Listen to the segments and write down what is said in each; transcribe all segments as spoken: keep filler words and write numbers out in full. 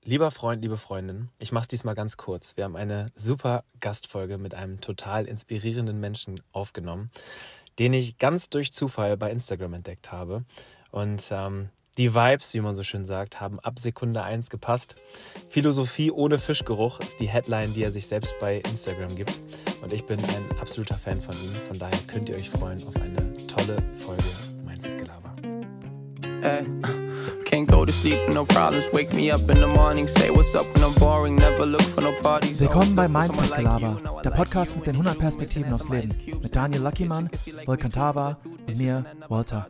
Lieber Freund, liebe Freundin, ich mach's diesmal ganz kurz. Wir haben eine super Gastfolge mit einem total inspirierenden Menschen aufgenommen, den ich ganz durch Zufall bei Instagram entdeckt habe. Und ähm, die Vibes, wie man so schön sagt, haben ab Sekunde eins gepasst. Philosophie ohne Fischgeruch ist die Headline, die er sich selbst bei Instagram gibt. Und ich bin ein absoluter Fan von ihm. Von daher könnt ihr euch freuen auf eine tolle Folge Mindset-Gelaber. Hey. Can't go to sleep with no problems. Wake me up in the morning, say what's up when I'm boring. Never look for no parties. Willkommen bei Mindset-Gelaber, der Podcast mit den hundert Perspektiven aufs Leben. Mit Daniel Luckymann, Volkan Tava und mir, Walter.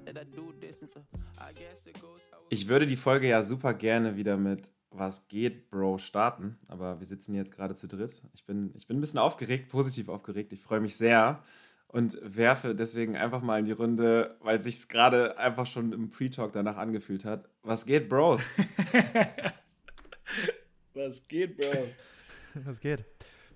Ich würde die Folge ja super gerne wieder mit Was geht, Bro starten, aber wir sitzen jetzt gerade zu dritt. Ich bin, ich bin ein bisschen aufgeregt, positiv aufgeregt. Ich freue mich sehr und werfe deswegen einfach mal in die Runde, weil es sich gerade einfach schon im Pre-Talk danach angefühlt hat. Was geht, Bros? Was geht, Bro? Was geht?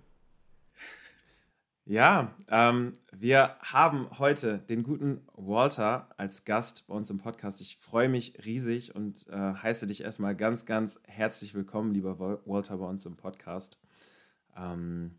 Ja, ähm, wir haben heute den guten Walter als Gast bei uns im Podcast. Ich freue mich riesig und äh, heiße dich erstmal ganz, ganz herzlich willkommen, lieber Walter, bei uns im Podcast. Ähm,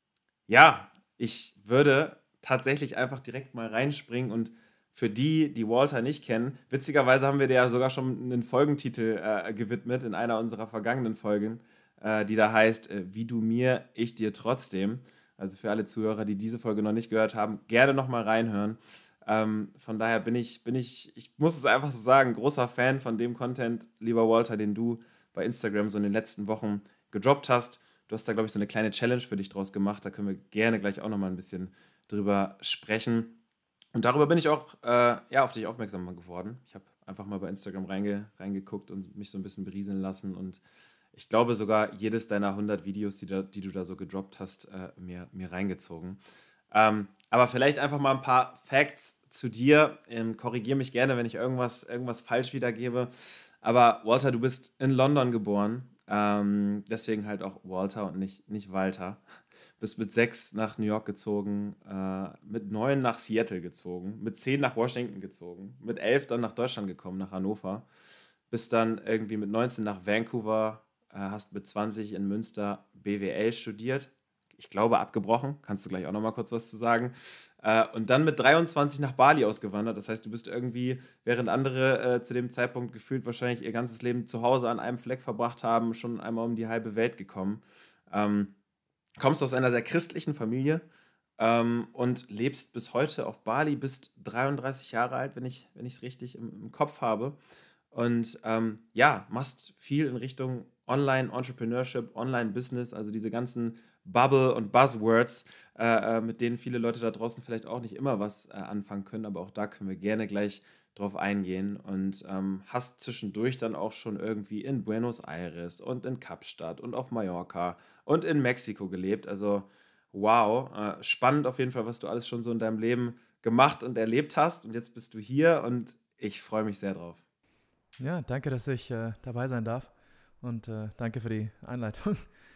ja, ich würde tatsächlich einfach direkt mal reinspringen und für die, die Walter nicht kennen, witzigerweise haben wir dir ja sogar schon einen Folgentitel äh, gewidmet in einer unserer vergangenen Folgen, äh, die da heißt, äh, wie du mir, ich dir trotzdem. Also für alle Zuhörer, die diese Folge noch nicht gehört haben, gerne nochmal reinhören. Ähm, von daher bin ich, bin ich, ich muss es einfach so sagen, großer Fan von dem Content, lieber Walter, den du bei Instagram so in den letzten Wochen gedroppt hast. Du hast da, glaube ich, so eine kleine Challenge für dich draus gemacht. Da können wir gerne gleich auch nochmal ein bisschen drüber sprechen. Und darüber bin ich auch äh, ja, auf dich aufmerksam geworden. Ich habe einfach mal bei Instagram reinge, reingeguckt und mich so ein bisschen berieseln lassen und ich glaube sogar jedes deiner hundert Videos, die, da, die du da so gedroppt hast, äh, mir, mir reingezogen. Ähm, aber vielleicht einfach mal ein paar Facts zu dir. Ähm, korrigiere mich gerne, wenn ich irgendwas, irgendwas falsch wiedergebe. Aber Walter, du bist in London geboren. Ähm, deswegen halt auch Walter und nicht, nicht Walter. Bist mit sechs nach New York gezogen, äh, mit neun nach Seattle gezogen, mit zehn nach Washington gezogen, mit elf dann nach Deutschland gekommen, nach Hannover. Bist dann irgendwie mit neunzehn nach Vancouver, hast mit zwanzig in Münster B W L studiert. Ich glaube, abgebrochen. Kannst du gleich auch noch mal kurz was zu sagen. Und dann mit dreiundzwanzig nach Bali ausgewandert. Das heißt, du bist irgendwie, während andere äh, zu dem Zeitpunkt gefühlt wahrscheinlich ihr ganzes Leben zu Hause an einem Fleck verbracht haben, schon einmal um die halbe Welt gekommen. Ähm, kommst aus einer sehr christlichen Familie ähm, und lebst bis heute auf Bali, bist dreiunddreißig Jahre alt, wenn ich wenn ich es richtig im, im Kopf habe. Und ähm, ja, machst viel in Richtung Online-Entrepreneurship, Online-Business, also diese ganzen Bubble- und Buzzwords, äh, mit denen viele Leute da draußen vielleicht auch nicht immer was äh, anfangen können, aber auch da können wir gerne gleich drauf eingehen. Und ähm, hast zwischendurch dann auch schon irgendwie in Buenos Aires und in Kapstadt und auf Mallorca und in Mexiko gelebt. Also wow, äh, spannend auf jeden Fall, was du alles schon so in deinem Leben gemacht und erlebt hast. Und jetzt bist du hier und ich freue mich sehr drauf. Ja, danke, dass ich äh, dabei sein darf und äh, danke für die Einleitung.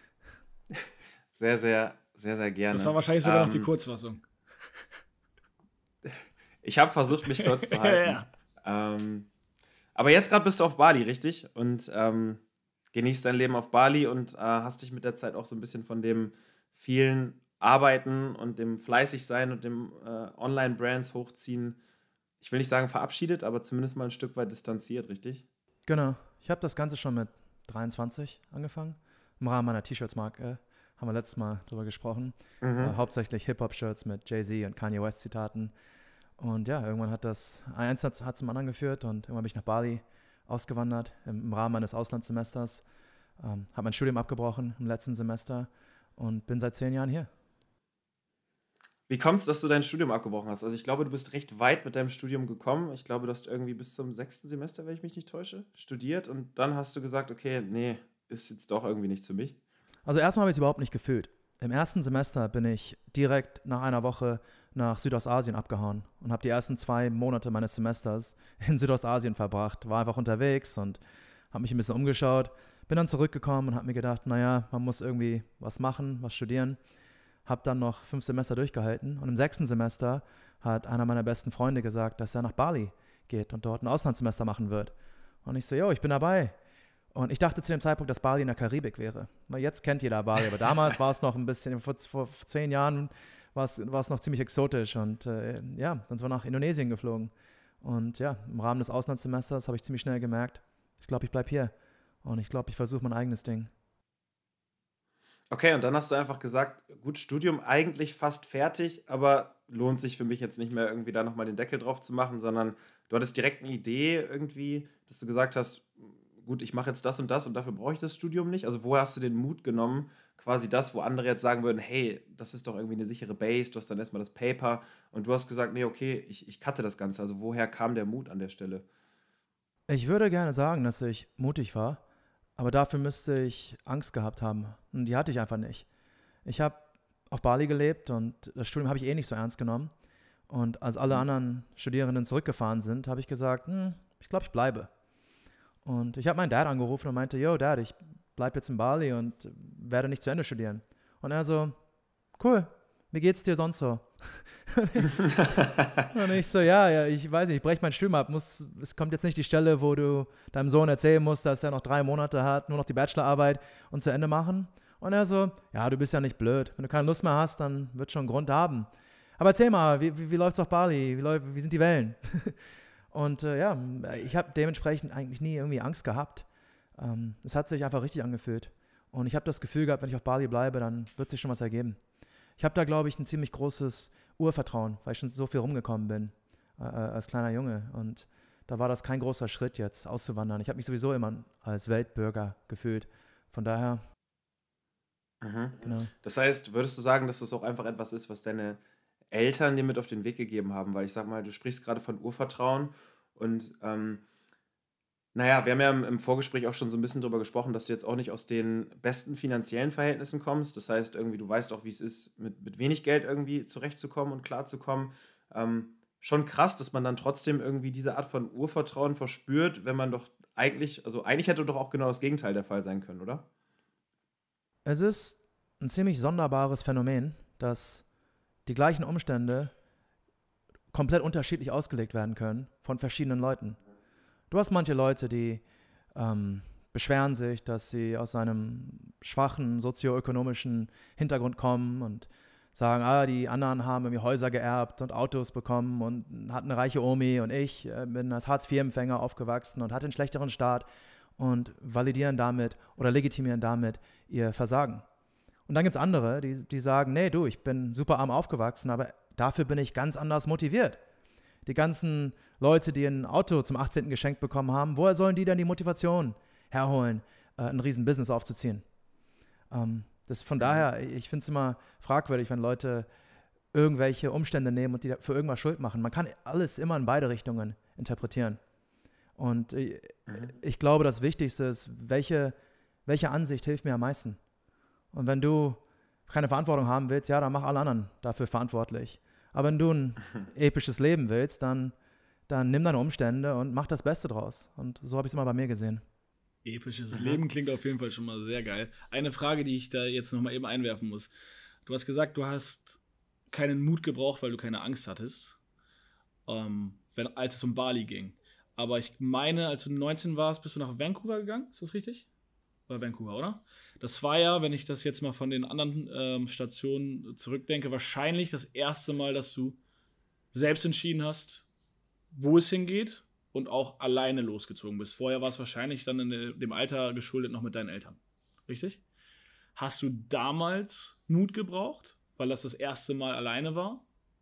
Sehr, sehr, sehr, sehr gerne. Das war wahrscheinlich sogar ähm, noch die Kurzfassung. Ich habe versucht, mich kurz zu halten. ja, ja. Ähm, aber jetzt gerade bist du auf Bali, richtig? Und ähm, genießt dein Leben auf Bali und äh, hast dich mit der Zeit auch so ein bisschen von dem vielen Arbeiten und dem fleißig sein und dem äh, Online-Brands hochziehen, ich will nicht sagen verabschiedet, aber zumindest mal ein Stück weit distanziert, richtig? Genau. Ich habe das Ganze schon mit dreiundzwanzig angefangen. Im Rahmen meiner T-Shirts-Marke äh, haben wir letztes Mal drüber gesprochen. Mhm. Äh, hauptsächlich Hip-Hop-Shirts mit Jay-Z und Kanye West-Zitaten. Und ja, irgendwann hat das, eins hat, hat zum anderen geführt und irgendwann bin ich nach Bali ausgewandert im, im Rahmen meines Auslandssemesters. Ähm, habe mein Studium abgebrochen im letzten Semester und bin seit zehn Jahren hier. Wie kommt es, dass du dein Studium abgebrochen hast? Also ich glaube, du bist recht weit mit deinem Studium gekommen. Ich glaube, du hast irgendwie bis zum sechsten Semester, wenn ich mich nicht täusche, studiert. Und dann hast du gesagt, okay, nee, ist jetzt doch irgendwie nichts für mich. Also erstmal habe ich es überhaupt nicht gefühlt. Im ersten Semester bin ich direkt nach einer Woche nach Südostasien abgehauen und habe die ersten zwei Monate meines Semesters in Südostasien verbracht. War einfach unterwegs und habe mich ein bisschen umgeschaut. Bin dann zurückgekommen und habe mir gedacht, naja, man muss irgendwie was machen, was studieren. Habe dann noch fünf Semester durchgehalten und im sechsten Semester hat einer meiner besten Freunde gesagt, dass er nach Bali geht und dort ein Auslandssemester machen wird. Und ich so, yo, ich bin dabei. Und ich dachte zu dem Zeitpunkt, dass Bali in der Karibik wäre. Weil jetzt kennt jeder Bali, aber damals war es noch ein bisschen, vor, vor zehn Jahren war es, war es noch ziemlich exotisch. Und äh, ja, dann sind wir nach Indonesien geflogen. Und ja, im Rahmen des Auslandssemesters habe ich ziemlich schnell gemerkt, ich glaube, ich bleibe hier. Und ich glaube, ich versuche mein eigenes Ding. Okay, und dann hast du einfach gesagt, gut, Studium eigentlich fast fertig, aber lohnt sich für mich jetzt nicht mehr irgendwie da nochmal den Deckel drauf zu machen, sondern du hattest direkt eine Idee irgendwie, dass du gesagt hast, gut, ich mache jetzt das und das und dafür brauche ich das Studium nicht. Also woher hast du den Mut genommen, quasi das, wo andere jetzt sagen würden, hey, das ist doch irgendwie eine sichere Base, du hast dann erstmal das Paper und du hast gesagt, nee, okay, ich, ich cutte das Ganze. Also woher kam der Mut an der Stelle? Ich würde gerne sagen, dass ich mutig war, aber dafür müsste ich Angst gehabt haben. Und die hatte ich einfach nicht. Ich habe auf Bali gelebt und das Studium habe ich eh nicht so ernst genommen. Und als alle anderen Studierenden zurückgefahren sind, habe ich gesagt, hm, ich glaube, ich bleibe. Und ich habe meinen Dad angerufen und meinte, yo, Dad, ich bleibe jetzt in Bali und werde nicht zu Ende studieren. Und er so, cool, wie geht's dir sonst so? Und ich so, ja, ja, ich weiß nicht, ich breche mein Studium ab. Muss, es kommt jetzt nicht die Stelle, wo du deinem Sohn erzählen musst, dass er noch drei Monate hat, nur noch die Bachelorarbeit und zu Ende machen. Und er so, ja, du bist ja nicht blöd. Wenn du keine Lust mehr hast, dann wird schon einen Grund haben. Aber erzähl mal, wie, wie, wie läuft's auf Bali? Wie, läuft, wie sind die Wellen? Und äh, ja, ich habe dementsprechend eigentlich nie irgendwie Angst gehabt. Ähm, es hat sich einfach richtig angefühlt. Und ich habe das Gefühl gehabt, wenn ich auf Bali bleibe, dann wird sich schon was ergeben. Ich habe da, glaube ich, ein ziemlich großes Urvertrauen, weil ich schon so viel rumgekommen bin äh, als kleiner Junge. Und da war das kein großer Schritt jetzt, auszuwandern. Ich habe mich sowieso immer als Weltbürger gefühlt. Von daher, Mhm. genau. Das heißt, würdest du sagen, dass das auch einfach etwas ist, was deine Eltern dir mit auf den Weg gegeben haben? Weil ich sag mal, du sprichst gerade von Urvertrauen und ähm, naja, wir haben ja im, im Vorgespräch auch schon so ein bisschen drüber gesprochen, dass du jetzt auch nicht aus den besten finanziellen Verhältnissen kommst. Das heißt, irgendwie, du weißt auch, wie es ist, mit, mit wenig Geld irgendwie zurechtzukommen und klarzukommen. Ähm, schon krass, dass man dann trotzdem irgendwie diese Art von Urvertrauen verspürt, wenn man doch eigentlich, also eigentlich hätte doch auch genau das Gegenteil der Fall sein können, oder? Es ist ein ziemlich sonderbares Phänomen, dass die gleichen Umstände komplett unterschiedlich ausgelegt werden können von verschiedenen Leuten. Du hast manche Leute, die ähm, beschweren sich, dass sie aus einem schwachen sozioökonomischen Hintergrund kommen und sagen, ah, die anderen haben irgendwie Häuser geerbt und Autos bekommen und hatten eine reiche Omi und ich äh, bin als Hartz vier Empfänger aufgewachsen und hatte einen schlechteren Start und validieren damit oder legitimieren damit ihr Versagen. Und dann gibt es andere, die, die sagen, nee, du, ich bin super arm aufgewachsen, aber dafür bin ich ganz anders motiviert. Die ganzen Leute, die ein Auto zum achtzehnten geschenkt bekommen haben, woher sollen die denn die Motivation herholen, äh, ein riesen Business aufzuziehen? Ähm, das von daher, ich finde es immer fragwürdig, wenn Leute irgendwelche Umstände nehmen und die für irgendwas Schuld machen. Man kann alles immer in beide Richtungen interpretieren. Und ich, Mhm. ich glaube, das Wichtigste ist, welche, welche Ansicht hilft mir am meisten? Und wenn du keine Verantwortung haben willst, ja, dann mach alle anderen dafür verantwortlich. Aber wenn du ein episches Leben willst, dann, dann nimm deine Umstände und mach das Beste draus. Und so habe ich es immer bei mir gesehen. Episches Mhm. Leben klingt auf jeden Fall schon mal sehr geil. Eine Frage, die ich da jetzt noch mal eben einwerfen muss. Du hast gesagt, du hast keinen Mut gebraucht, weil du keine Angst hattest, ähm, wenn, als es um Bali ging. Aber ich meine, als du neunzehn warst, bist du nach Vancouver gegangen. Ist das richtig? War Vancouver, oder? Das war ja, wenn ich das jetzt mal von den anderen ähm, Stationen zurückdenke, wahrscheinlich das erste Mal, dass du selbst entschieden hast, wo es hingeht und auch alleine losgezogen bist. Vorher war es wahrscheinlich dann in dem Alter geschuldet noch mit deinen Eltern. Richtig? Hast du damals Mut gebraucht, weil das das erste Mal alleine war?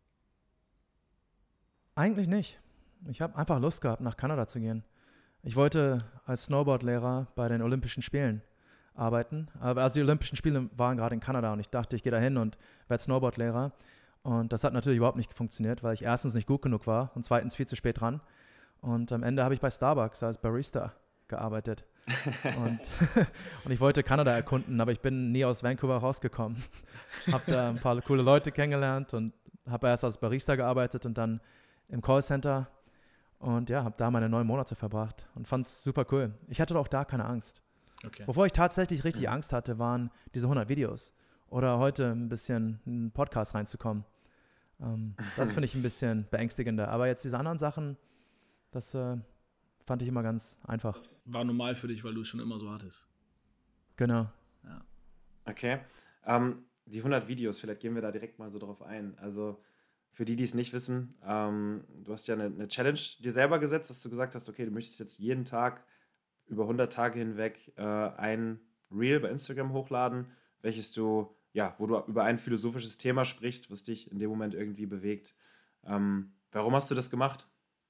Eigentlich nicht. Ich habe einfach Lust gehabt, nach Kanada zu gehen. Ich wollte als Snowboardlehrer bei den Olympischen Spielen arbeiten. Aber also die Olympischen Spiele waren gerade in Kanada und ich dachte, ich gehe da hin und werde Snowboardlehrer. Und das hat natürlich überhaupt nicht funktioniert, weil ich erstens nicht gut genug war und zweitens viel zu spät dran. Und am Ende habe ich bei Starbucks als Barista gearbeitet. und, und ich wollte Kanada erkunden, aber ich bin nie aus Vancouver rausgekommen. Habe da ein paar coole Leute kennengelernt und habe erst als Barista gearbeitet und dann im Callcenter. Und ja, habe da meine neun Monate verbracht und fand es super cool. Ich hatte auch da keine Angst. Okay. Bevor ich tatsächlich richtig Angst hatte, waren diese hundert Videos. Oder heute ein bisschen in einen Podcast reinzukommen. Ähm, das finde ich ein bisschen beängstigender. Aber jetzt diese anderen Sachen, das äh, fand ich immer ganz einfach. War normal für dich, weil du es schon immer so hattest. Genau. Ja. Okay. Ähm, die hundert Videos, vielleicht gehen wir da direkt mal so drauf ein. Also für die, die es nicht wissen, ähm, du hast ja eine, eine Challenge dir selber gesetzt, dass du gesagt hast, okay, du möchtest jetzt jeden Tag über hundert Tage hinweg äh, ein Reel bei Instagram hochladen, welches du, ja, wo du über ein philosophisches Thema sprichst, was dich in dem Moment irgendwie bewegt. Ähm, warum hast du das gemacht?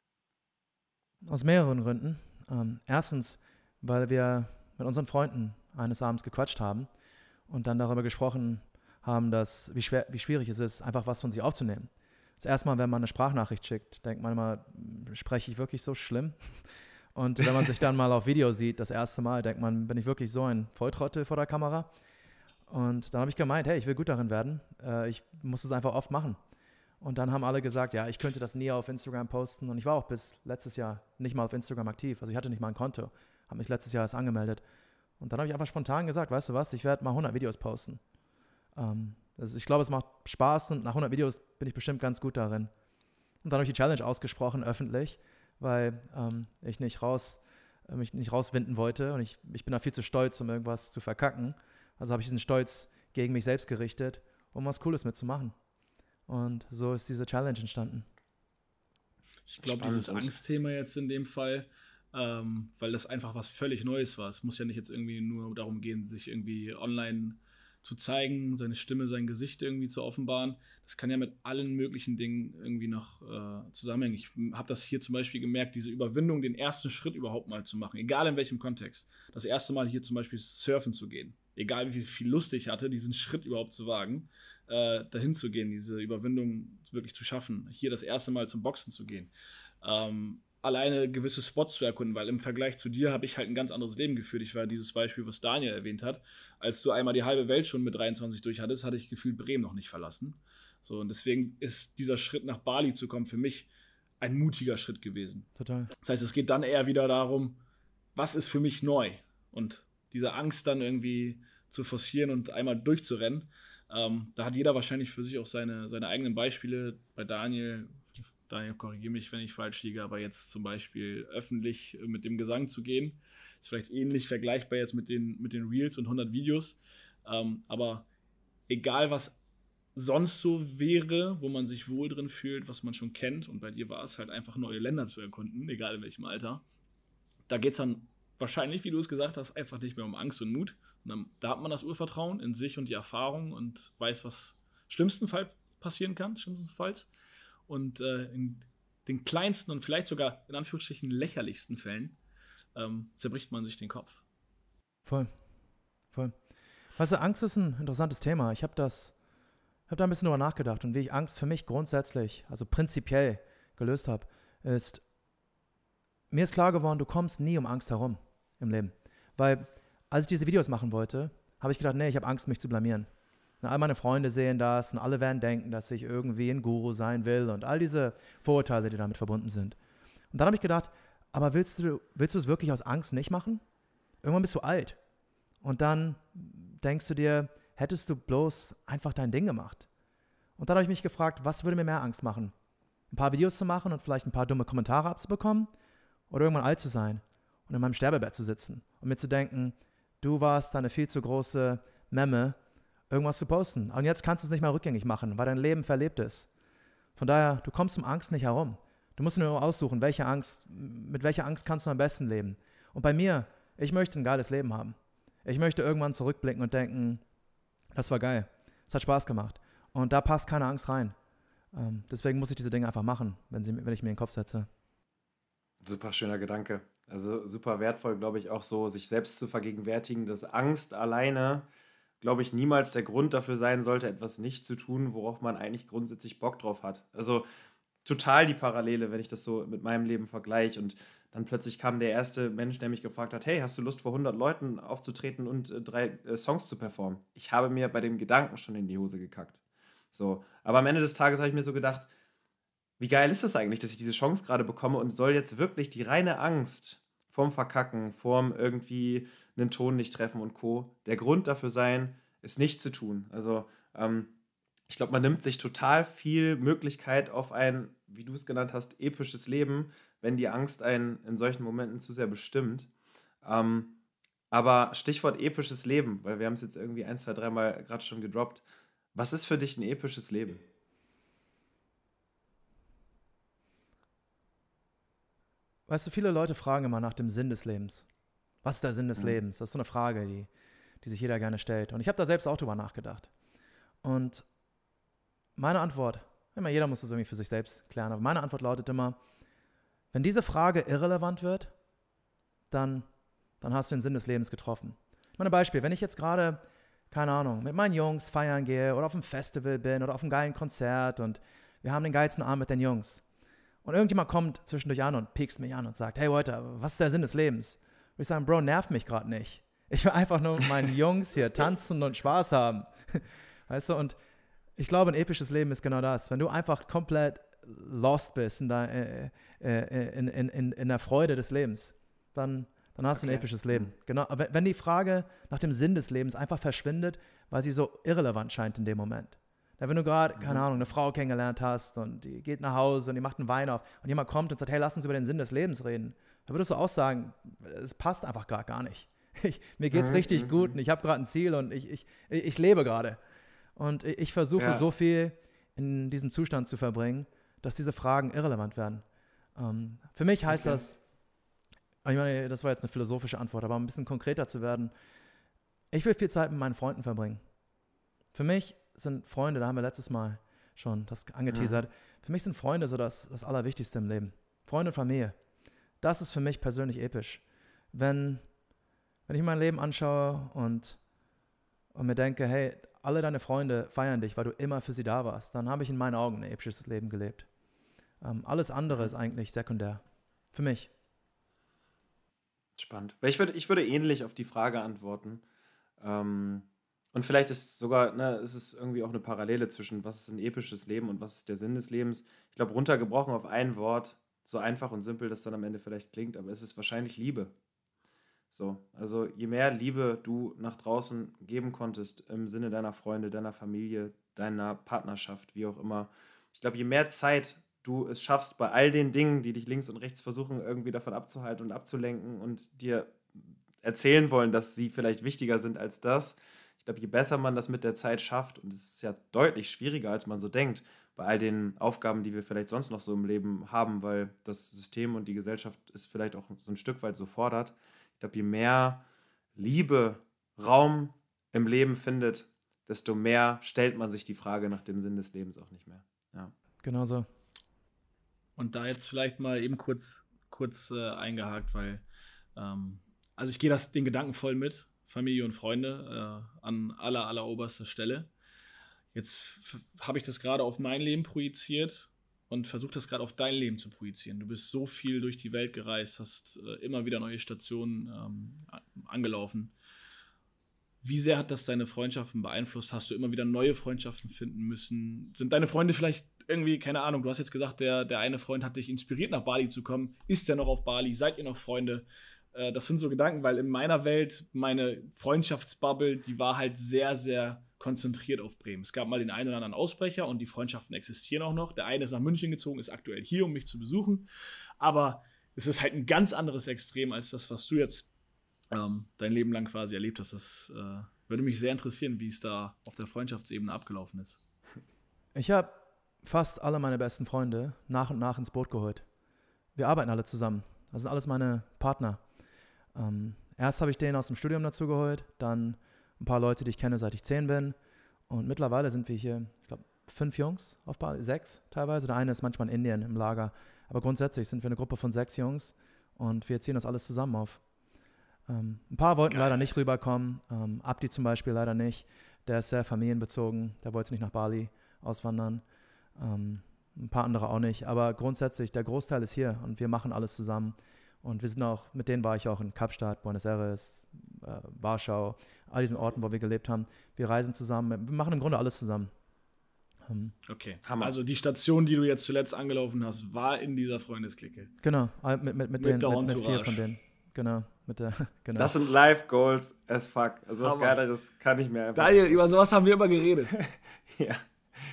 Aus mehreren Gründen. Ähm, erstens, weil wir mit unseren Freunden eines Abends gequatscht haben und dann darüber gesprochen haben, dass, wie, schwer, wie schwierig es ist, einfach was von sich aufzunehmen. Das erste Mal, wenn man eine Sprachnachricht schickt, denkt man immer, spreche ich wirklich so schlimm? Und wenn man sich dann mal auf Video sieht, das erste Mal, denkt man, bin ich wirklich so ein Volltrottel vor der Kamera? Und dann habe ich gemeint, hey, ich will gut darin werden. Äh, ich muss es einfach oft machen. Und dann haben alle gesagt, ja, ich könnte das nie auf Instagram posten. Und ich war auch bis letztes Jahr nicht mal auf Instagram aktiv. Also ich hatte nicht mal ein Konto, habe mich letztes Jahr erst angemeldet. Und dann habe ich einfach spontan gesagt, weißt du was, ich werde mal hundert Videos posten. Ähm, also ich glaube, es macht Spaß und nach hundert Videos bin ich bestimmt ganz gut darin. Und dann habe ich die Challenge ausgesprochen, öffentlich, weil ähm, ich nicht raus, äh, mich nicht rauswinden wollte. Und ich, ich bin da viel zu stolz, um irgendwas zu verkacken. Also habe ich diesen Stolz gegen mich selbst gerichtet, um was Cooles mitzumachen. Und so ist diese Challenge entstanden. Ich glaube, dieses Angstthema jetzt in dem Fall, ähm, weil das einfach was völlig Neues war. Es muss ja nicht jetzt irgendwie nur darum gehen, sich irgendwie online zu zeigen, seine Stimme, sein Gesicht irgendwie zu offenbaren. Das kann ja mit allen möglichen Dingen irgendwie noch äh, zusammenhängen. Ich habe das hier zum Beispiel gemerkt, diese Überwindung, den ersten Schritt überhaupt mal zu machen, egal in welchem Kontext. Das erste Mal hier zum Beispiel surfen zu gehen. Egal wie viel Lust ich hatte, diesen Schritt überhaupt zu wagen, äh, dahin zu gehen, diese Überwindung wirklich zu schaffen. Hier das erste Mal zum Boxen zu gehen. Ähm, alleine gewisse Spots zu erkunden, weil im Vergleich zu dir habe ich halt ein ganz anderes Leben geführt. Ich war dieses Beispiel, was Daniel erwähnt hat. Als du einmal die halbe Welt schon mit dreiundzwanzig durch hattest, hatte ich gefühlt Bremen noch nicht verlassen. So, und deswegen ist dieser Schritt nach Bali zu kommen für mich ein mutiger Schritt gewesen. Total. Das heißt, es geht dann eher wieder darum, was ist für mich neu? Und diese Angst dann irgendwie zu forcieren und einmal durchzurennen, ähm, da hat jeder wahrscheinlich für sich auch seine, seine eigenen Beispiele. Bei Daniel, Daniel, korrigiere mich, wenn ich falsch liege, aber jetzt zum Beispiel öffentlich mit dem Gesang zu gehen, ist vielleicht ähnlich vergleichbar jetzt mit den, mit den Reels und hundert Videos, ähm, aber egal was sonst so wäre, wo man sich wohl drin fühlt, was man schon kennt, und bei dir war es halt einfach neue Länder zu erkunden, egal in welchem Alter, da geht es dann wahrscheinlich, wie du es gesagt hast, einfach nicht mehr um Angst und Mut. Und dann, da hat man das Urvertrauen in sich und die Erfahrung und weiß, was schlimmstenfalls passieren kann, schlimmstenfalls. Und äh, in den kleinsten und vielleicht sogar in Anführungsstrichen lächerlichsten Fällen ähm, zerbricht man sich den Kopf. Voll. Voll. Weißt du, Angst ist ein interessantes Thema. Ich habe das, habe da ein bisschen drüber nachgedacht und wie ich Angst für mich grundsätzlich, also prinzipiell gelöst habe, ist, mir ist klar geworden, du kommst nie um Angst herum im Leben. Weil, als ich diese Videos machen wollte, habe ich gedacht, nee, ich habe Angst, mich zu blamieren. Und all meine Freunde sehen das und alle werden denken, dass ich irgendwie ein Guru sein will und all diese Vorurteile, die damit verbunden sind. Und dann habe ich gedacht, aber willst du, willst du es wirklich aus Angst nicht machen? Irgendwann bist du alt. Und dann denkst du dir, hättest du bloß einfach dein Ding gemacht. Und dann habe ich mich gefragt, was würde mir mehr Angst machen? Ein paar Videos zu machen und vielleicht ein paar dumme Kommentare abzubekommen? Oder irgendwann alt zu sein und in meinem Sterbebett zu sitzen und mir zu denken, du warst eine viel zu große Memme, irgendwas zu posten. Und jetzt kannst du es nicht mehr rückgängig machen, weil dein Leben verlebt ist. Von daher, du kommst um Angst nicht herum. Du musst nur aussuchen, welche Angst, mit welcher Angst kannst du am besten leben. Und bei mir, ich möchte ein geiles Leben haben. Ich möchte irgendwann zurückblicken und denken, das war geil, es hat Spaß gemacht. Und da passt keine Angst rein. Ähm, deswegen muss ich diese Dinge einfach machen, wenn, sie, wenn ich mir in den Kopf setze. Super schöner Gedanke. Also super wertvoll, glaube ich, auch so, sich selbst zu vergegenwärtigen, dass Angst alleine, glaube ich, niemals der Grund dafür sein sollte, etwas nicht zu tun, worauf man eigentlich grundsätzlich Bock drauf hat. Also total die Parallele, wenn ich das so mit meinem Leben vergleiche. Und dann plötzlich kam der erste Mensch, der mich gefragt hat, hey, hast du Lust, vor hundert Leuten aufzutreten und äh, drei äh, Songs zu performen? Ich habe mir bei dem Gedanken schon in die Hose gekackt. So, aber am Ende des Tages habe ich mir so gedacht, wie geil ist das eigentlich, dass ich diese Chance gerade bekomme und soll jetzt wirklich die reine Angst vorm Verkacken, vorm irgendwie einen Ton nicht treffen und Co. der Grund dafür sein, es nicht zu tun. Also ähm, ich glaube, man nimmt sich total viel Möglichkeit auf ein, wie du es genannt hast, episches Leben, wenn die Angst einen in solchen Momenten zu sehr bestimmt. Ähm, aber Stichwort episches Leben, weil wir haben es jetzt irgendwie ein, zwei, dreimal gerade schon gedroppt. Was ist für dich ein episches Leben? Weißt du, viele Leute fragen immer nach dem Sinn des Lebens. Was ist der Sinn des Mhm. Lebens? Das ist so eine Frage, die, die sich jeder gerne stellt. Und ich habe da selbst auch drüber nachgedacht. Und meine Antwort, immer jeder muss das irgendwie für sich selbst klären, aber meine Antwort lautet immer, wenn diese Frage irrelevant wird, dann, dann hast du den Sinn des Lebens getroffen. Ich meine, Beispiel, wenn ich jetzt gerade, keine Ahnung, mit meinen Jungs feiern gehe oder auf einem Festival bin oder auf einem geilen Konzert und wir haben den geilsten Abend mit den Jungs und irgendjemand kommt zwischendurch an und piekst mich an und sagt, hey Walter, was ist der Sinn des Lebens? Würde ich sagen, Bro, nerv mich gerade nicht. Ich will einfach nur mit meinen Jungs hier tanzen und Spaß haben. Weißt du, und ich glaube, ein episches Leben ist genau das. Wenn du einfach komplett lost bist in der, äh, äh, in, in, in, in der Freude des Lebens, dann, dann hast du ein Okay. episches Leben. Genau. Aber wenn die Frage nach dem Sinn des Lebens einfach verschwindet, weil sie so irrelevant scheint in dem Moment. Ja, wenn du gerade, keine Ahnung, eine Frau kennengelernt hast und die geht nach Hause und die macht einen Wein auf und jemand kommt und sagt, hey, lass uns über den Sinn des Lebens reden, dann würdest du auch sagen, es passt einfach gerade gar nicht. Ich, mir geht's Mhm, richtig mhm, gut und ich habe gerade ein Ziel und ich, ich, ich lebe gerade. Und ich versuche Ja. so viel in diesem Zustand zu verbringen, dass diese Fragen irrelevant werden. Ähm, für mich heißt Okay. das, ich meine, das war jetzt eine philosophische Antwort, aber um ein bisschen konkreter zu werden, ich will viel Zeit mit meinen Freunden verbringen. Für mich sind Freunde, da haben wir letztes Mal schon das angeteasert, für mich sind Freunde so das, das Allerwichtigste im Leben. Freunde und Familie. Das ist für mich persönlich episch. Wenn, wenn ich mein Leben anschaue und, und mir denke, hey, alle deine Freunde feiern dich, weil du immer für sie da warst, dann habe ich in meinen Augen ein episches Leben gelebt. Ähm, alles andere ist eigentlich sekundär. Für mich. Spannend. Weil ich würde, ich würde ähnlich auf die Frage antworten. Ähm, und vielleicht ist sogar, ne, ist es irgendwie auch eine Parallele zwischen, was ist ein episches Leben und was ist der Sinn des Lebens. Ich glaube, runtergebrochen auf ein Wort, so einfach und simpel das dann am Ende vielleicht klingt, aber es ist wahrscheinlich Liebe. So, also je mehr Liebe du nach draußen geben konntest im Sinne deiner Freunde, deiner Familie, deiner Partnerschaft, wie auch immer. Ich glaube, je mehr Zeit du es schaffst, bei all den Dingen, die dich links und rechts versuchen, irgendwie davon abzuhalten und abzulenken und dir erzählen wollen, dass sie vielleicht wichtiger sind als das. Ich glaube, je besser man das mit der Zeit schafft, und es ist ja deutlich schwieriger, als man so denkt, bei all den Aufgaben, die wir vielleicht sonst noch so im Leben haben, weil das System und die Gesellschaft es vielleicht auch so ein Stück weit so fordert. Ich glaube, je mehr Liebe Raum im Leben findet, desto mehr stellt man sich die Frage nach dem Sinn des Lebens auch nicht mehr. Ja. Genau so. Und da jetzt vielleicht mal eben kurz, kurz äh, eingehakt, weil ähm, also ich gehe das den Gedanken voll mit, Familie und Freunde äh, an aller, aller oberster Stelle. Jetzt habe ich das gerade auf mein Leben projiziert und versuche das gerade auf dein Leben zu projizieren. Du bist so viel durch die Welt gereist, hast äh, immer wieder neue Stationen ähm, angelaufen. Wie sehr hat das deine Freundschaften beeinflusst? Hast du immer wieder neue Freundschaften finden müssen? Sind deine Freunde vielleicht irgendwie, keine Ahnung, du hast jetzt gesagt, der, der eine Freund hat dich inspiriert, nach Bali zu kommen. Ist der noch auf Bali? Seid ihr noch Freunde? Äh, das sind so Gedanken, weil in meiner Welt, meine Freundschaftsbubble, die war halt sehr, sehr konzentriert auf Bremen. Es gab mal den einen oder anderen Ausbrecher und die Freundschaften existieren auch noch. Der eine ist nach München gezogen, ist aktuell hier, um mich zu besuchen. Aber es ist halt ein ganz anderes Extrem als das, was du jetzt ähm, dein Leben lang quasi erlebt hast. Das äh, würde mich sehr interessieren, wie es da auf der Freundschaftsebene abgelaufen ist. Ich habe fast alle meine besten Freunde nach und nach ins Boot geholt. Wir arbeiten alle zusammen. Das sind alles meine Partner. Ähm, erst habe ich den aus dem Studium dazu geholt, dann ein paar Leute, die ich kenne, seit ich zehn bin. Und mittlerweile sind wir hier, ich glaube, fünf Jungs auf Bali, sechs teilweise. Der eine ist manchmal in Indien im Lager. Aber grundsätzlich sind wir eine Gruppe von sechs Jungs und wir ziehen das alles zusammen auf. Ähm, ein paar wollten Geil. leider nicht rüberkommen. Ähm, Abdi zum Beispiel leider nicht. Der ist sehr familienbezogen. Der wollte nicht nach Bali auswandern. Ähm, ein paar andere auch nicht. Aber grundsätzlich, der Großteil ist hier und wir machen alles zusammen. Und wir sind auch, mit denen war ich auch in Kapstadt, Buenos Aires, äh, Warschau, all diesen Orten, wo wir gelebt haben. Wir reisen zusammen, wir machen im Grunde alles zusammen. Ähm, Okay. Hammer. Also die Station, die du jetzt zuletzt angelaufen hast, war in dieser Freundesklicke. genau, all- mit, mit, mit, Mit den, der mit, mit vier Entourage. von denen. Genau, mit der, genau. Das sind Life-Goals as fuck. Also was Hammer. Geileres kann ich mir einfach... Daniel, über sowas haben wir immer geredet. Ja.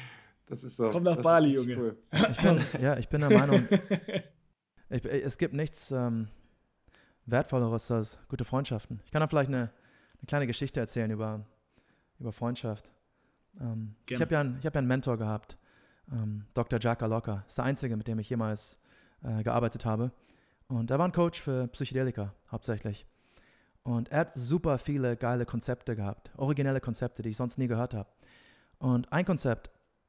Das ist so. Komm nach das Bali, ist Junge. cool. Ich bin, ja, ich bin der Meinung, ich, es gibt nichts ähm, Wertvolleres als gute Freundschaften. Ich kann da vielleicht eine, eine kleine Geschichte erzählen über, über Freundschaft. Ähm, ich habe ja, ein, ich hab ja einen Mentor gehabt, ähm, Doktor Jack Locker. Das ist der einzige, mit dem ich jemals äh, gearbeitet habe. Und er war ein Coach für Psychedelika hauptsächlich. Und er hat super viele geile Konzepte gehabt, originelle Konzepte, die ich sonst nie gehört habe. Und ein Konzept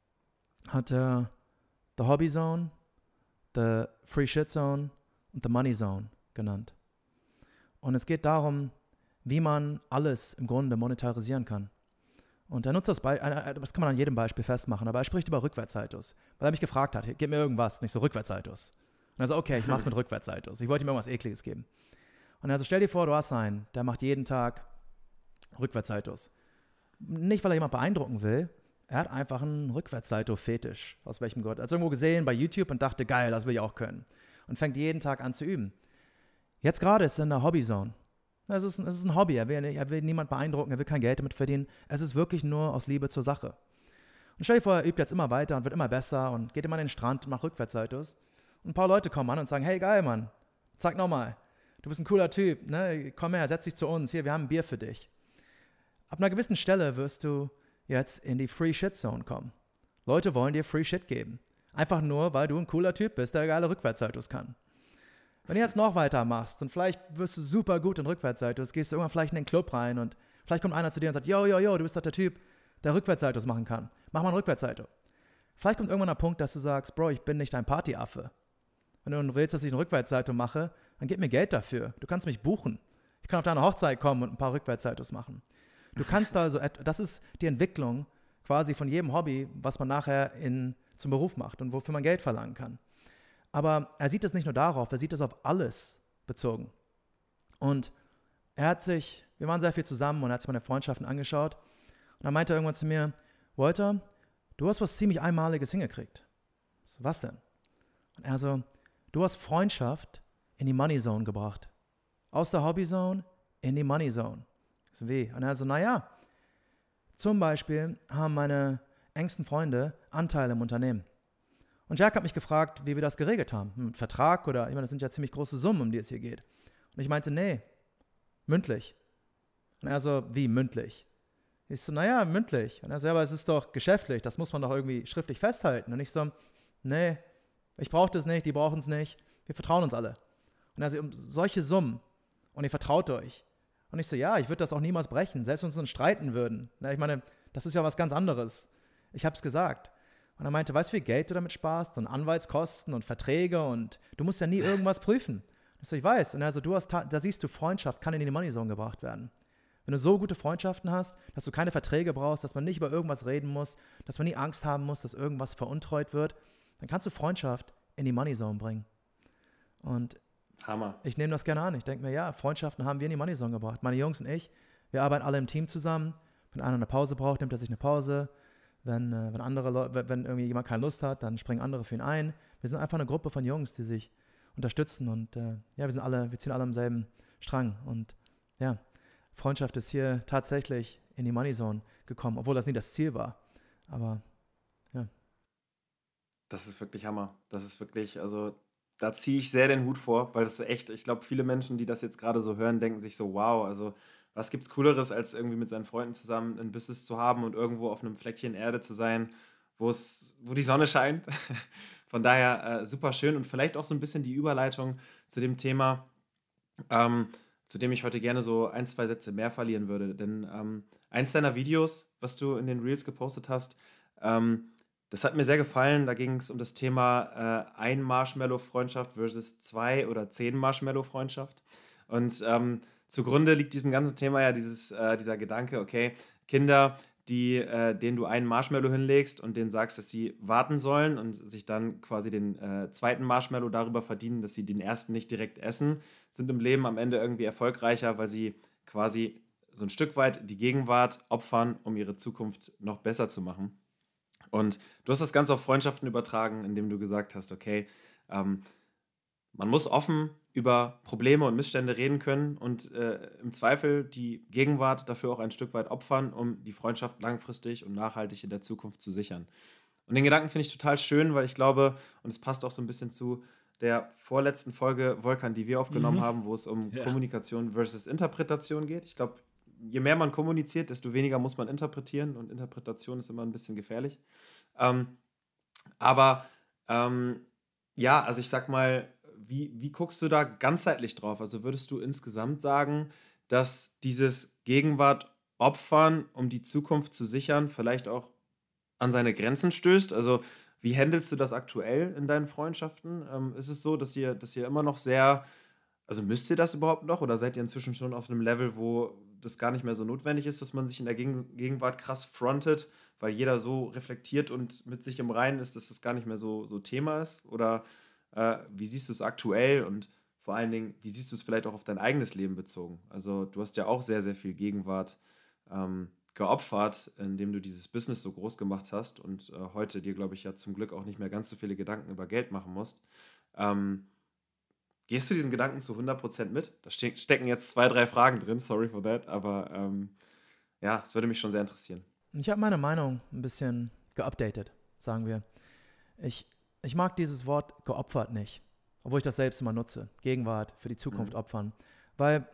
hat er The Hobby Zone, The Free Shit Zone und The Money Zone genannt. Und es geht darum, wie man alles im Grunde monetarisieren kann. Und er nutzt das, Be- das kann man an jedem Beispiel festmachen, aber er spricht über Rückwärtssaltos, weil er mich gefragt hat, gib mir irgendwas, nicht so Rückwärtssaltos. Und er so, okay, ich mach's mit Rückwärtssaltos. Ich wollte ihm irgendwas Ekliges geben. Und er so, stell dir vor, du hast einen, der macht jeden Tag Rückwärtssaltos. Nicht, weil er jemand beeindrucken will, er hat einfach einen Rückwärtssalto-Fetisch, aus welchem Grund. Er hat es irgendwo gesehen bei YouTube und dachte, geil, das will ich auch können. Und fängt jeden Tag an zu üben. Jetzt gerade ist er in der Hobbyzone. Es ist, es ist ein Hobby, er will, er will niemand beeindrucken, er will kein Geld damit verdienen. Es ist wirklich nur aus Liebe zur Sache. Und stell dir vor, er übt jetzt immer weiter und wird immer besser und geht immer an den Strand und macht Rückwärtssaltos. Und ein paar Leute kommen an und sagen, hey, geil, Mann, zeig nochmal. Du bist ein cooler Typ, ne? Komm her, setz dich zu uns, hier, wir haben ein Bier für dich. Ab einer gewissen Stelle wirst du jetzt in die Free Shit Zone kommen. Leute wollen dir Free Shit geben. Einfach nur, weil du ein cooler Typ bist, der geile Rückwärtssaltos kann. Wenn du jetzt noch weiter machst und vielleicht wirst du super gut in Rückwärtssaltos, gehst du irgendwann vielleicht in den Club rein und vielleicht kommt einer zu dir und sagt, yo, yo, yo, du bist doch der Typ, der Rückwärtssaltos machen kann. Mach mal einen Rückwärtssalto. Vielleicht kommt irgendwann der Punkt, dass du sagst, Bro, ich bin nicht ein Partyaffe. Wenn du willst, dass ich einen Rückwärtssalto mache, dann gib mir Geld dafür. Du kannst mich buchen. Ich kann auf deine Hochzeit kommen und ein paar Rückwärtssaltos machen. Du kannst also, das ist die Entwicklung quasi von jedem Hobby, was man nachher in, zum Beruf macht und wofür man Geld verlangen kann. Aber er sieht es nicht nur darauf, er sieht es auf alles bezogen. Und er hat sich, wir waren sehr viel zusammen und er hat sich meine Freundschaften angeschaut. Und dann meinte er irgendwann zu mir, Walter, du hast was ziemlich Einmaliges hingekriegt. Ich so, was denn? Und er so, du hast Freundschaft in die Money Zone gebracht. Aus der Hobby Zone in die Money Zone. Ich so, wie? Und er so, naja, zum Beispiel haben meine engsten Freunde Anteile im Unternehmen. Und Jack hat mich gefragt, wie wir das geregelt haben. Hm, Vertrag oder, ich meine, das sind ja ziemlich große Summen, um die es hier geht. Und ich meinte, nee, mündlich. Und er so, wie mündlich? Ich so, naja, mündlich. Und er so, ja, aber es ist doch geschäftlich, das muss man doch irgendwie schriftlich festhalten. Und ich so, nee, ich brauche das nicht, die brauchen es nicht, wir vertrauen uns alle. Und er so, um solche Summen und ihr vertraut euch. Und ich so, ja, ich würde das auch niemals brechen, selbst wenn wir uns streiten würden. Ich meine, das ist ja was ganz anderes. Ich habe es gesagt. Und er meinte, weißt du, wie viel Geld du damit sparst und Anwaltskosten und Verträge und du musst ja nie irgendwas prüfen. Ich so, ich weiß. Und er so, du hast, da siehst du, Freundschaft kann in die Money Zone gebracht werden. Wenn du so gute Freundschaften hast, dass du keine Verträge brauchst, dass man nicht über irgendwas reden muss, dass man nie Angst haben muss, dass irgendwas veruntreut wird, dann kannst du Freundschaft in die Money Zone bringen. Und Hammer. Ich nehme das gerne an. Ich denke mir, ja, Freundschaften haben wir in die Money Zone gebracht. Meine Jungs und ich, wir arbeiten alle im Team zusammen. Wenn einer eine Pause braucht, nimmt er sich eine Pause. Wenn, äh, wenn, andere Leu- wenn irgendwie jemand keine Lust hat, dann springen andere für ihn ein. Wir sind einfach eine Gruppe von Jungs, die sich unterstützen. Und äh, ja, wir sind alle, wir ziehen alle am selben Strang. Und ja, Freundschaft ist hier tatsächlich in die Money Zone gekommen, obwohl das nie das Ziel war. Aber ja. Das ist wirklich Hammer. Das ist wirklich, also da ziehe ich sehr den Hut vor, weil das ist echt, ich glaube, viele Menschen, die das jetzt gerade so hören, denken sich so, wow, also was gibt's Cooleres, als irgendwie mit seinen Freunden zusammen ein Business zu haben und irgendwo auf einem Fleckchen Erde zu sein, wo es, wo die Sonne scheint. Von daher äh, super schön und vielleicht auch so ein bisschen die Überleitung zu dem Thema, ähm, zu dem ich heute gerne so ein, zwei Sätze mehr verlieren würde. Denn ähm, eins deiner Videos, was du in den Reels gepostet hast, ähm, das hat mir sehr gefallen. Da ging es um das Thema äh, ein Marshmallow-Freundschaft versus zwei oder zehn Marshmallow-Freundschaft. Und ähm, zugrunde liegt diesem ganzen Thema ja dieses, äh, dieser Gedanke, okay, Kinder, die, äh, denen du einen Marshmallow hinlegst und denen sagst, dass sie warten sollen und sich dann quasi den äh, zweiten Marshmallow darüber verdienen, dass sie den ersten nicht direkt essen, sind im Leben am Ende irgendwie erfolgreicher, weil sie quasi so ein Stück weit die Gegenwart opfern, um ihre Zukunft noch besser zu machen. Und du hast das Ganze auf Freundschaften übertragen, indem du gesagt hast, okay, ähm, man muss offen über Probleme und Missstände reden können und äh, im Zweifel die Gegenwart dafür auch ein Stück weit opfern, um die Freundschaft langfristig und nachhaltig in der Zukunft zu sichern. Und den Gedanken finde ich total schön, weil ich glaube, und es passt auch so ein bisschen zu der vorletzten Folge Volkan, die wir aufgenommen Mhm. haben, wo es um Ja. Kommunikation versus Interpretation geht. Ich glaube, je mehr man kommuniziert, desto weniger muss man interpretieren und Interpretation ist immer ein bisschen gefährlich. Ähm, aber ähm, ja, also ich sag mal, wie, wie guckst du da ganzheitlich drauf? Also würdest du insgesamt sagen, dass dieses Gegenwart opfern, um die Zukunft zu sichern, vielleicht auch an seine Grenzen stößt? Also wie handelst du das aktuell in deinen Freundschaften? Ähm, ist es so, dass ihr, dass ihr immer noch sehr, also müsst ihr das überhaupt noch oder seid ihr inzwischen schon auf einem Level, wo das gar nicht mehr so notwendig ist, dass man sich in der Gegen Gegenwart krass frontet, weil jeder so reflektiert und mit sich im Reinen ist, dass das gar nicht mehr so, so Thema ist? Oder äh, wie siehst du es aktuell und vor allen Dingen, wie siehst du es vielleicht auch auf dein eigenes Leben bezogen? Also du hast ja auch sehr, sehr viel Gegenwart ähm, geopfert, indem du dieses Business so groß gemacht hast und äh, heute dir, glaube ich, ja zum Glück auch nicht mehr ganz so viele Gedanken über Geld machen musst. Ähm, Gehst du diesen Gedanken zu hundert Prozent mit? Da ste stecken jetzt zwei, drei Fragen drin, sorry for that, aber ähm, ja, es würde mich schon sehr interessieren. Ich habe meine Meinung ein bisschen geupdatet, sagen wir. Ich, ich mag dieses Wort geopfert nicht, obwohl ich das selbst immer nutze. Gegenwart, für die Zukunft Mhm. opfern. Weil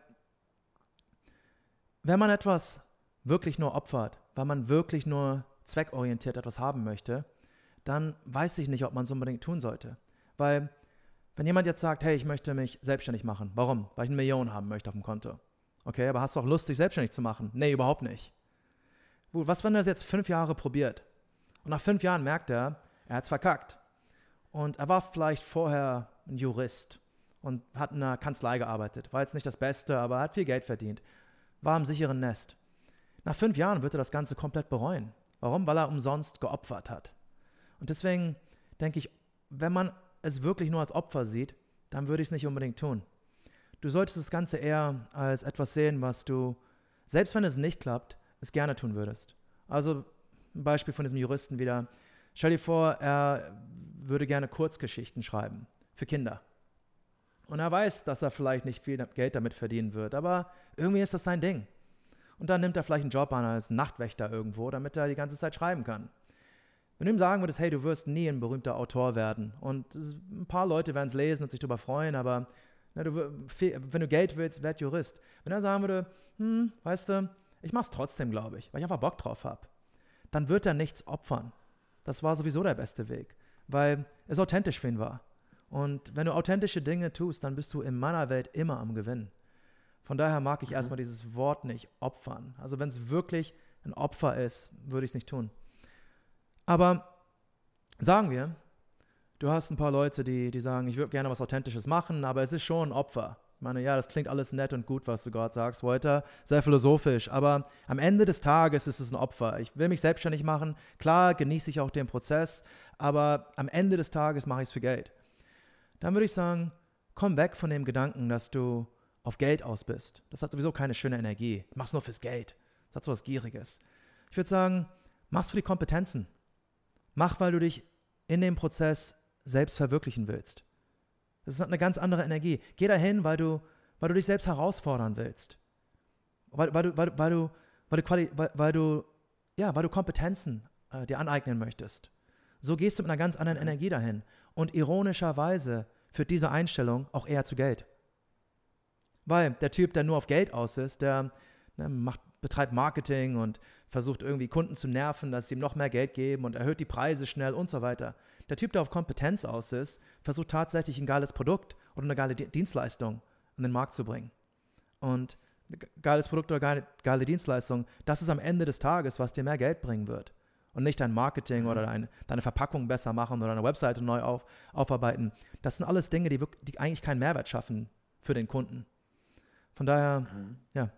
wenn man etwas wirklich nur opfert, weil man wirklich nur zweckorientiert etwas haben möchte, dann weiß ich nicht, ob man es unbedingt tun sollte. Weil wenn jemand jetzt sagt, hey, ich möchte mich selbstständig machen. Warum? Weil ich eine Million haben möchte auf dem Konto. Okay, aber hast du auch Lust, dich selbstständig zu machen? Nee, überhaupt nicht. Gut, was, wenn er das jetzt fünf Jahre probiert? Und nach fünf Jahren merkt er, er hat es verkackt. Und er war vielleicht vorher ein Jurist und hat in einer Kanzlei gearbeitet. War jetzt nicht das Beste, aber er hat viel Geld verdient. War im sicheren Nest. Nach fünf Jahren wird er das Ganze komplett bereuen. Warum? Weil er umsonst geopfert hat. Und deswegen denke ich, wenn man es wirklich nur als Opfer sieht, dann würde ich es nicht unbedingt tun. Du solltest das Ganze eher als etwas sehen, was du, selbst wenn es nicht klappt, es gerne tun würdest. Also ein Beispiel von diesem Juristen wieder. Stell dir vor, er würde gerne Kurzgeschichten schreiben für Kinder. Und er weiß, dass er vielleicht nicht viel Geld damit verdienen wird, aber irgendwie ist das sein Ding. Und dann nimmt er vielleicht einen Job an als Nachtwächter irgendwo, damit er die ganze Zeit schreiben kann. Wenn du ihm sagen würdest, hey, du wirst nie ein berühmter Autor werden und ein paar Leute werden es lesen und sich darüber freuen, aber na, du, wenn du Geld willst, werd Jurist. Wenn er sagen würde, hm, weißt du, ich mach's trotzdem, glaube ich, weil ich einfach Bock drauf habe, dann wird er nichts opfern. Das war sowieso der beste Weg, weil es authentisch für ihn war. Und wenn du authentische Dinge tust, dann bist du in meiner Welt immer am Gewinnen. Von daher mag ich Mhm. erstmal dieses Wort nicht opfern. Also wenn es wirklich ein Opfer ist, würde ich es nicht tun. Aber sagen wir, du hast ein paar Leute, die, die sagen, ich würde gerne was Authentisches machen, aber es ist schon ein Opfer. Ich meine, ja, das klingt alles nett und gut, was du gerade sagst, Walter, sehr philosophisch, aber am Ende des Tages ist es ein Opfer. Ich will mich selbstständig machen, klar genieße ich auch den Prozess, aber am Ende des Tages mache ich es für Geld. Dann würde ich sagen, komm weg von dem Gedanken, dass du auf Geld aus bist. Das hat sowieso keine schöne Energie. Mach's nur fürs Geld. Das hat so was Gieriges. Ich würde sagen, mach's für die Kompetenzen. Mach, weil du dich in dem Prozess selbst verwirklichen willst. Das ist eine ganz andere Energie. Geh dahin, weil du, weil du dich selbst herausfordern willst. Weil, weil, du, weil, weil, du, weil, du, Quali- weil, weil, du, ja, weil du Kompetenzen äh, dir aneignen möchtest. So gehst du mit einer ganz anderen Energie dahin. Und ironischerweise führt diese Einstellung auch eher zu Geld. Weil der Typ, der nur auf Geld aus ist, der ne, macht, betreibt Marketing und versucht irgendwie Kunden zu nerven, dass sie ihm noch mehr Geld geben und erhöht die Preise schnell und so weiter. Der Typ, der auf Kompetenz aus ist, versucht tatsächlich ein geiles Produkt oder eine geile Dienstleistung an den Markt zu bringen. Und ein geiles Produkt oder geile, geile Dienstleistung, das ist am Ende des Tages, was dir mehr Geld bringen wird. Und nicht dein Marketing oder dein, deine Verpackung besser machen oder deine Webseite neu auf, aufarbeiten. Das sind alles Dinge, die, wirklich, die eigentlich keinen Mehrwert schaffen für den Kunden. Von daher, Mhm. ja.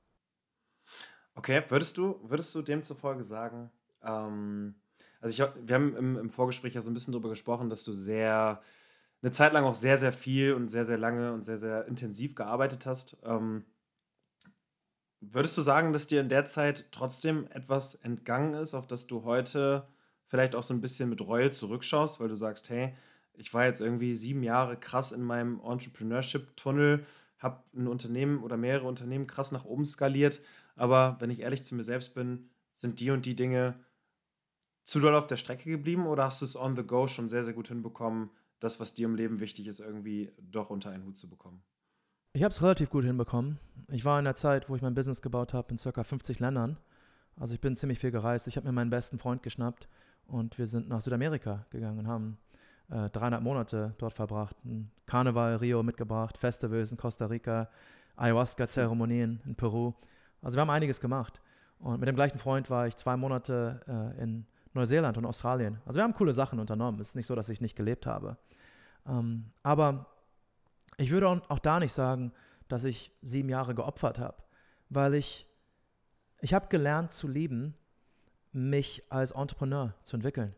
Okay, würdest du, würdest du demzufolge sagen, ähm, also ich, hab- wir haben im, im Vorgespräch ja so ein bisschen drüber gesprochen, dass du sehr, eine Zeit lang auch sehr, sehr viel und sehr, sehr lange und sehr, sehr intensiv gearbeitet hast. Ähm, würdest du sagen, dass dir in der Zeit trotzdem etwas entgangen ist, auf das du heute vielleicht auch so ein bisschen mit Reue zurückschaust, weil du sagst, hey, ich war jetzt irgendwie sieben Jahre krass in meinem Entrepreneurship-Tunnel, habe ein Unternehmen oder mehrere Unternehmen krass nach oben skaliert, aber wenn ich ehrlich zu mir selbst bin, sind die und die Dinge zu doll auf der Strecke geblieben oder hast du es on the go schon sehr, sehr gut hinbekommen, das, was dir im Leben wichtig ist, irgendwie doch unter einen Hut zu bekommen? Ich habe es relativ gut hinbekommen. Ich war in der Zeit, wo ich mein Business gebaut habe, in ca. fünfzig Ländern. Also ich bin ziemlich viel gereist. Ich habe mir meinen besten Freund geschnappt und wir sind nach Südamerika gegangen und haben äh, dreieinhalb Monate dort verbracht. Ein Karneval Rio mitgebracht, Festivals in Costa Rica, Ayahuasca-Zeremonien in Peru. Also wir haben einiges gemacht. Und mit dem gleichen Freund war ich zwei Monate äh, in Neuseeland und Australien. Also wir haben coole Sachen unternommen. Es ist nicht so, dass ich nicht gelebt habe. Ähm, aber ich würde auch, auch da nicht sagen, dass ich sieben Jahre geopfert habe, weil ich, ich habe gelernt zu lieben, mich als Entrepreneur zu entwickeln.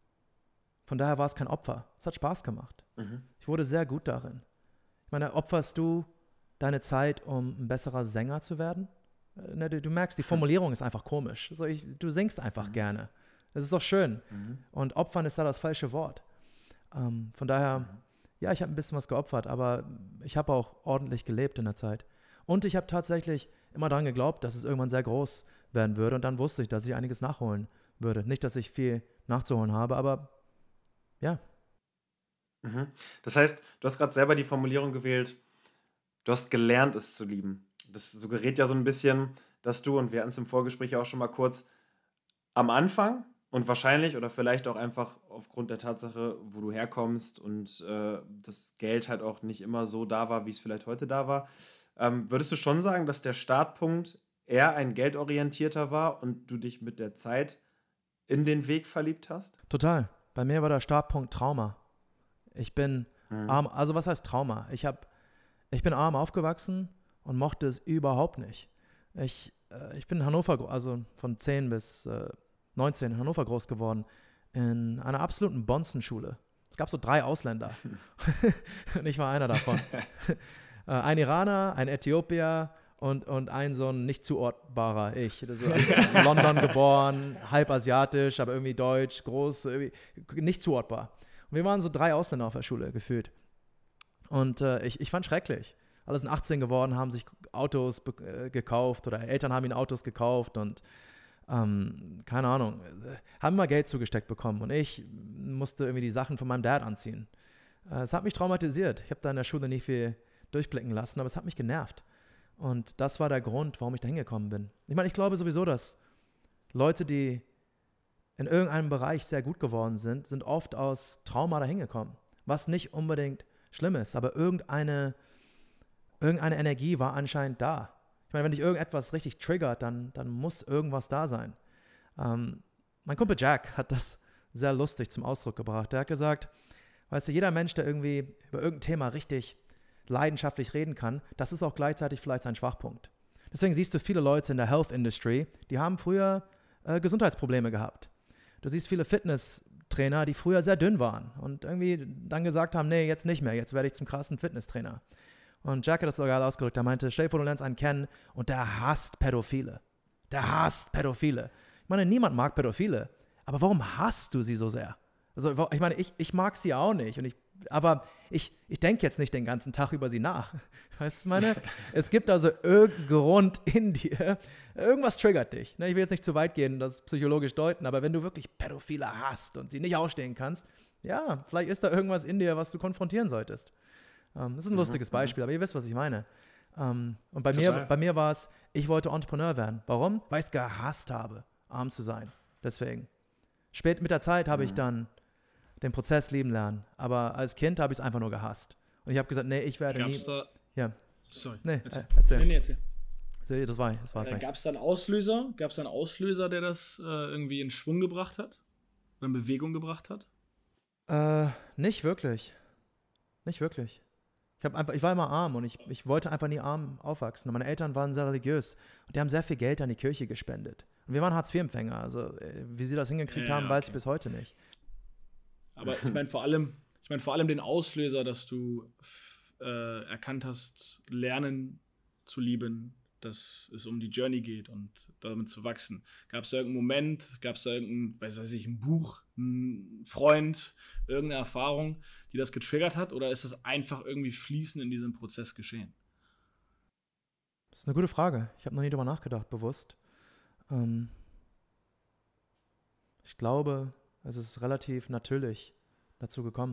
Von daher war es kein Opfer. Es hat Spaß gemacht. Mhm. Ich wurde sehr gut darin. Ich meine, opferst du deine Zeit, um ein besserer Sänger zu werden? Ne, du, du merkst, die Formulierung ist einfach komisch. So, ich, du singst einfach mhm. gerne. Das ist doch schön. Mhm. Und opfern ist da das falsche Wort. Ähm, von daher, mhm. ja, ich habe ein bisschen was geopfert, aber ich habe auch ordentlich gelebt in der Zeit. Und ich habe tatsächlich immer daran geglaubt, dass es irgendwann sehr groß werden würde. Und dann wusste ich, dass ich einiges nachholen würde. Nicht, dass ich viel nachzuholen habe, aber ja. Mhm. Das heißt, du hast gerade selber die Formulierung gewählt, du hast gelernt, es zu lieben. Das suggeriert ja so ein bisschen, dass du, und wir hatten es im Vorgespräch auch schon mal kurz, am Anfang und wahrscheinlich oder vielleicht auch einfach aufgrund der Tatsache, wo du herkommst und äh, das Geld halt auch nicht immer so da war, wie es vielleicht heute da war, ähm, würdest du schon sagen, dass der Startpunkt eher ein geldorientierter war und du dich mit der Zeit in den Weg verliebt hast? Total. Bei mir war der Startpunkt Trauma. Ich bin hm. arm, also was heißt Trauma? Ich, hab, ich bin arm aufgewachsen und mochte es überhaupt nicht. Ich, äh, ich bin in Hannover, also von zehn bis äh, neunzehn in Hannover groß geworden, in einer absoluten Bonzenschule. Es gab so drei Ausländer und ich war einer davon. äh, ein Iraner, ein Äthiopier und, und ein so ein nicht zuortbarer ich. So in London geboren, halb asiatisch, aber irgendwie deutsch, groß, irgendwie nicht zuortbar. Und wir waren so drei Ausländer auf der Schule gefühlt. Und äh, ich, ich fand schrecklich. Alle sind achtzehn geworden, haben sich Autos be- äh, gekauft oder Eltern haben ihnen Autos gekauft und ähm, keine Ahnung, haben immer Geld zugesteckt bekommen und ich musste irgendwie die Sachen von meinem Dad anziehen. Äh, es hat mich traumatisiert. Ich habe da in der Schule nicht viel durchblicken lassen, aber es hat mich genervt. Und das war der Grund, warum ich da hingekommen bin. Ich meine, ich glaube sowieso, dass Leute, die in irgendeinem Bereich sehr gut geworden sind, sind oft aus Trauma da hingekommen. Was nicht unbedingt schlimm ist, aber irgendeine Irgendeine Energie war anscheinend da. Ich meine, wenn dich irgendetwas richtig triggert, dann, dann muss irgendwas da sein. Ähm, mein Kumpel Jack hat das sehr lustig zum Ausdruck gebracht. Der hat gesagt, weißt du, jeder Mensch, der irgendwie über irgendein Thema richtig leidenschaftlich reden kann, das ist auch gleichzeitig vielleicht sein Schwachpunkt. Deswegen siehst du viele Leute in der Health Industry, die haben früher äh, Gesundheitsprobleme gehabt. Du siehst viele Fitnesstrainer, die früher sehr dünn waren und irgendwie dann gesagt haben, nee, jetzt nicht mehr, jetzt werde ich zum krassen Fitnesstrainer. Und Jack hat das sogar ausgedrückt. Er meinte, stell dir vor, du lernst einen kennen und der hasst Pädophile. Der hasst Pädophile. Ich meine, niemand mag Pädophile. Aber warum hasst du sie so sehr? Also, ich meine, ich, ich mag sie auch nicht. Und ich, aber ich, ich denke jetzt nicht den ganzen Tag über sie nach. Weißt du, ich meine? Es gibt also irgendeinen Grund in dir. Irgendwas triggert dich. Ich will jetzt nicht zu weit gehen und das psychologisch deuten, aber wenn du wirklich Pädophile hasst und sie nicht ausstehen kannst, ja, vielleicht ist da irgendwas in dir, was du konfrontieren solltest. Um, das ist ein mhm, lustiges Beispiel, aber ihr wisst, was ich meine. Um, und bei mir, bei mir war es, ich wollte Entrepreneur werden. Warum? Weil ich es gehasst habe, arm zu sein. Deswegen. Spät mit der Zeit habe mhm. ich dann den Prozess lieben lernen. Aber als Kind habe ich es einfach nur gehasst. Und ich habe gesagt, nee, ich werde Gab's nie... Da, ja. Sorry. Nee, erzähl. Äh, erzähl. Nee, nee, erzähl. Das war das war's äh, nicht. Gab es da einen Auslöser? Gab es da einen Auslöser, der das äh, irgendwie in Schwung gebracht hat? Oder in Bewegung gebracht hat? Äh, nicht wirklich. Nicht wirklich. Ich, hab einfach, ich war immer arm und ich, ich wollte einfach nie arm aufwachsen. Und meine Eltern waren sehr religiös und die haben sehr viel Geld an die Kirche gespendet. Und wir waren Hartz vier Empfänger. Also wie sie das hingekriegt ja, haben, okay. weiß ich bis heute nicht. Aber ich meine vor allem, ich meine vor allem den Auslöser, dass du äh, erkannt hast, lernen zu lieben, dass es um die Journey geht und damit zu wachsen. Gab es da irgendeinen Moment, gab es da irgendein, weiß, weiß ich, ein Buch, ein Freund, irgendeine Erfahrung, die das getriggert hat, oder ist das einfach irgendwie fließend in diesem Prozess geschehen? Das ist eine gute Frage. Ich habe noch nie darüber nachgedacht, bewusst. Ähm ich glaube, es ist relativ natürlich dazu gekommen.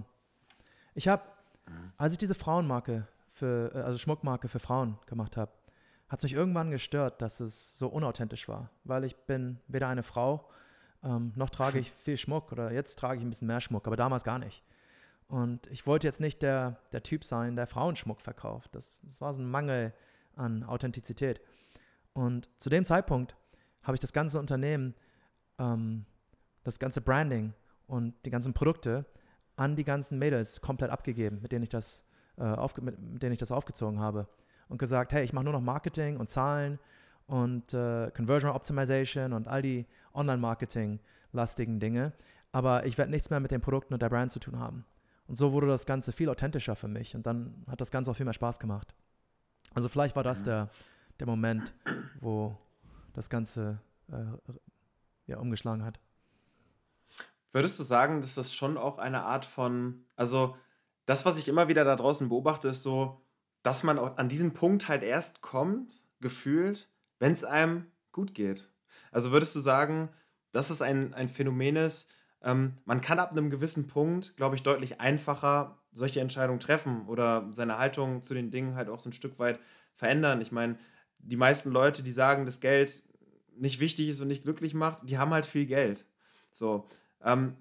Ich habe, als ich diese Frauenmarke, für, also Schmuckmarke für Frauen gemacht habe, hat es mich irgendwann gestört, dass es so unauthentisch war, weil ich bin weder eine Frau, ähm, noch trage ich viel Schmuck oder jetzt trage ich ein bisschen mehr Schmuck, aber damals gar nicht. Und ich wollte jetzt nicht der, der Typ sein, der Frauenschmuck verkauft. Das, das war so ein Mangel an Authentizität. Und zu dem Zeitpunkt habe ich das ganze Unternehmen, ähm, das ganze Branding und die ganzen Produkte an die ganzen Mädels komplett abgegeben, mit denen ich das, äh, aufge- mit, mit denen ich das aufgezogen habe. Und gesagt, hey, ich mache nur noch Marketing und Zahlen und äh, Conversion Optimization und all die Online-Marketing-lastigen Dinge. Aber ich werde nichts mehr mit den Produkten und der Brand zu tun haben. Und so wurde das Ganze viel authentischer für mich. Und dann hat das Ganze auch viel mehr Spaß gemacht. Also vielleicht war das der, der Moment, wo das Ganze äh, ja, umgeschlagen hat. Würdest du sagen, dass das schon auch eine Art von, also das, was ich immer wieder da draußen beobachte, ist so, dass man auch an diesen Punkt halt erst kommt, gefühlt, wenn es einem gut geht. Also würdest du sagen, dass es ein, ein Phänomen ist, ähm, man kann ab einem gewissen Punkt, glaube ich, deutlich einfacher solche Entscheidungen treffen oder seine Haltung zu den Dingen halt auch so ein Stück weit verändern. Ich meine, die meisten Leute, die sagen, dass Geld nicht wichtig ist und nicht glücklich macht, die haben halt viel Geld. So, ähm,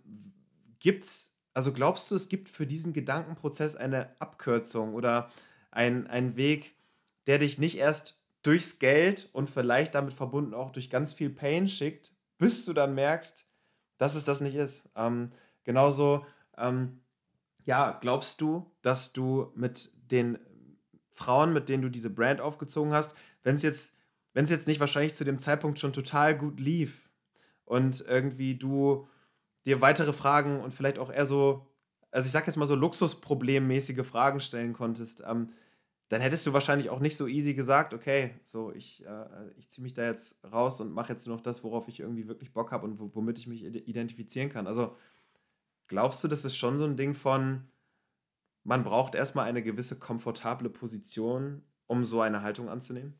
gibt's, also glaubst du, es gibt für diesen Gedankenprozess eine Abkürzung oder ein, ein Weg, der dich nicht erst durchs Geld und vielleicht damit verbunden auch durch ganz viel Pain schickt, bis du dann merkst, dass es das nicht ist. Ähm, genauso, ähm, ja, glaubst du, dass du mit den Frauen, mit denen du diese Brand aufgezogen hast, wenn es jetzt, wenn es jetzt nicht wahrscheinlich zu dem Zeitpunkt schon total gut lief und irgendwie du dir weitere Fragen und vielleicht auch eher so, also ich sag jetzt mal so Luxusproblemmäßige Fragen stellen konntest, ähm, dann hättest du wahrscheinlich auch nicht so easy gesagt, okay, so ich, äh, ich ziehe mich da jetzt raus und mache jetzt nur noch das, worauf ich irgendwie wirklich Bock habe und w- womit ich mich identifizieren kann. Also glaubst du, das ist schon so ein Ding von, man braucht erstmal eine gewisse komfortable Position, um so eine Haltung anzunehmen?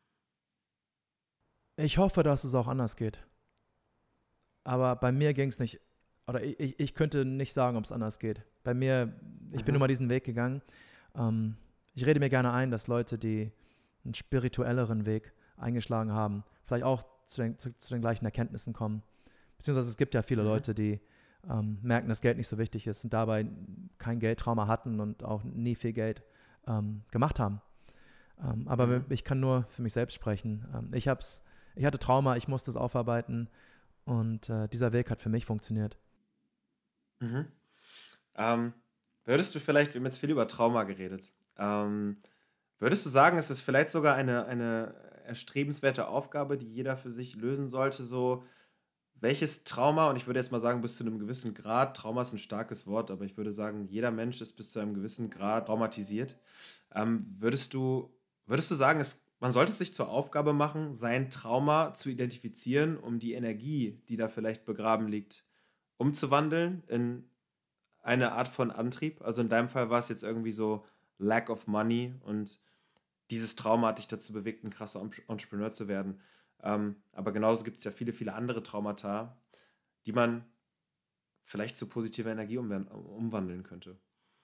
Ich hoffe, dass es auch anders geht. Aber bei mir ging es nicht, oder ich, ich, ich könnte nicht sagen, ob es anders geht. Bei mir, ich bin Mhm. nur mal diesen Weg gegangen. Ähm, ich rede mir gerne ein, dass Leute, die einen spirituelleren Weg eingeschlagen haben, vielleicht auch zu den, zu, zu den gleichen Erkenntnissen kommen. Beziehungsweise es gibt ja viele Mhm. Leute, die ähm, merken, dass Geld nicht so wichtig ist und dabei kein Geldtrauma hatten und auch nie viel Geld ähm, gemacht haben. Ähm, aber Mhm. ich kann nur für mich selbst sprechen. Ähm, ich hab's, ich hatte Trauma, ich musste es aufarbeiten und äh, dieser Weg hat für mich funktioniert. Mhm. Ähm, würdest du vielleicht, wir haben jetzt viel über Trauma geredet, ähm, würdest du sagen, es ist vielleicht sogar eine, eine erstrebenswerte Aufgabe, die jeder für sich lösen sollte, so welches Trauma, und ich würde jetzt mal sagen, bis zu einem gewissen Grad, Trauma ist ein starkes Wort, aber ich würde sagen, jeder Mensch ist bis zu einem gewissen Grad traumatisiert. Ähm, würdest du, würdest du sagen, es, man sollte es sich zur Aufgabe machen, sein Trauma zu identifizieren, um die Energie, die da vielleicht begraben liegt, umzuwandeln in eine Art von Antrieb? Also in deinem Fall war es jetzt irgendwie so Lack of Money und dieses Trauma hat dich dazu bewegt, ein krasser Em- Entrepreneur zu werden. Ähm, aber genauso gibt es ja viele, viele andere Traumata, die man vielleicht zu positiver Energie umwan- umwandeln könnte.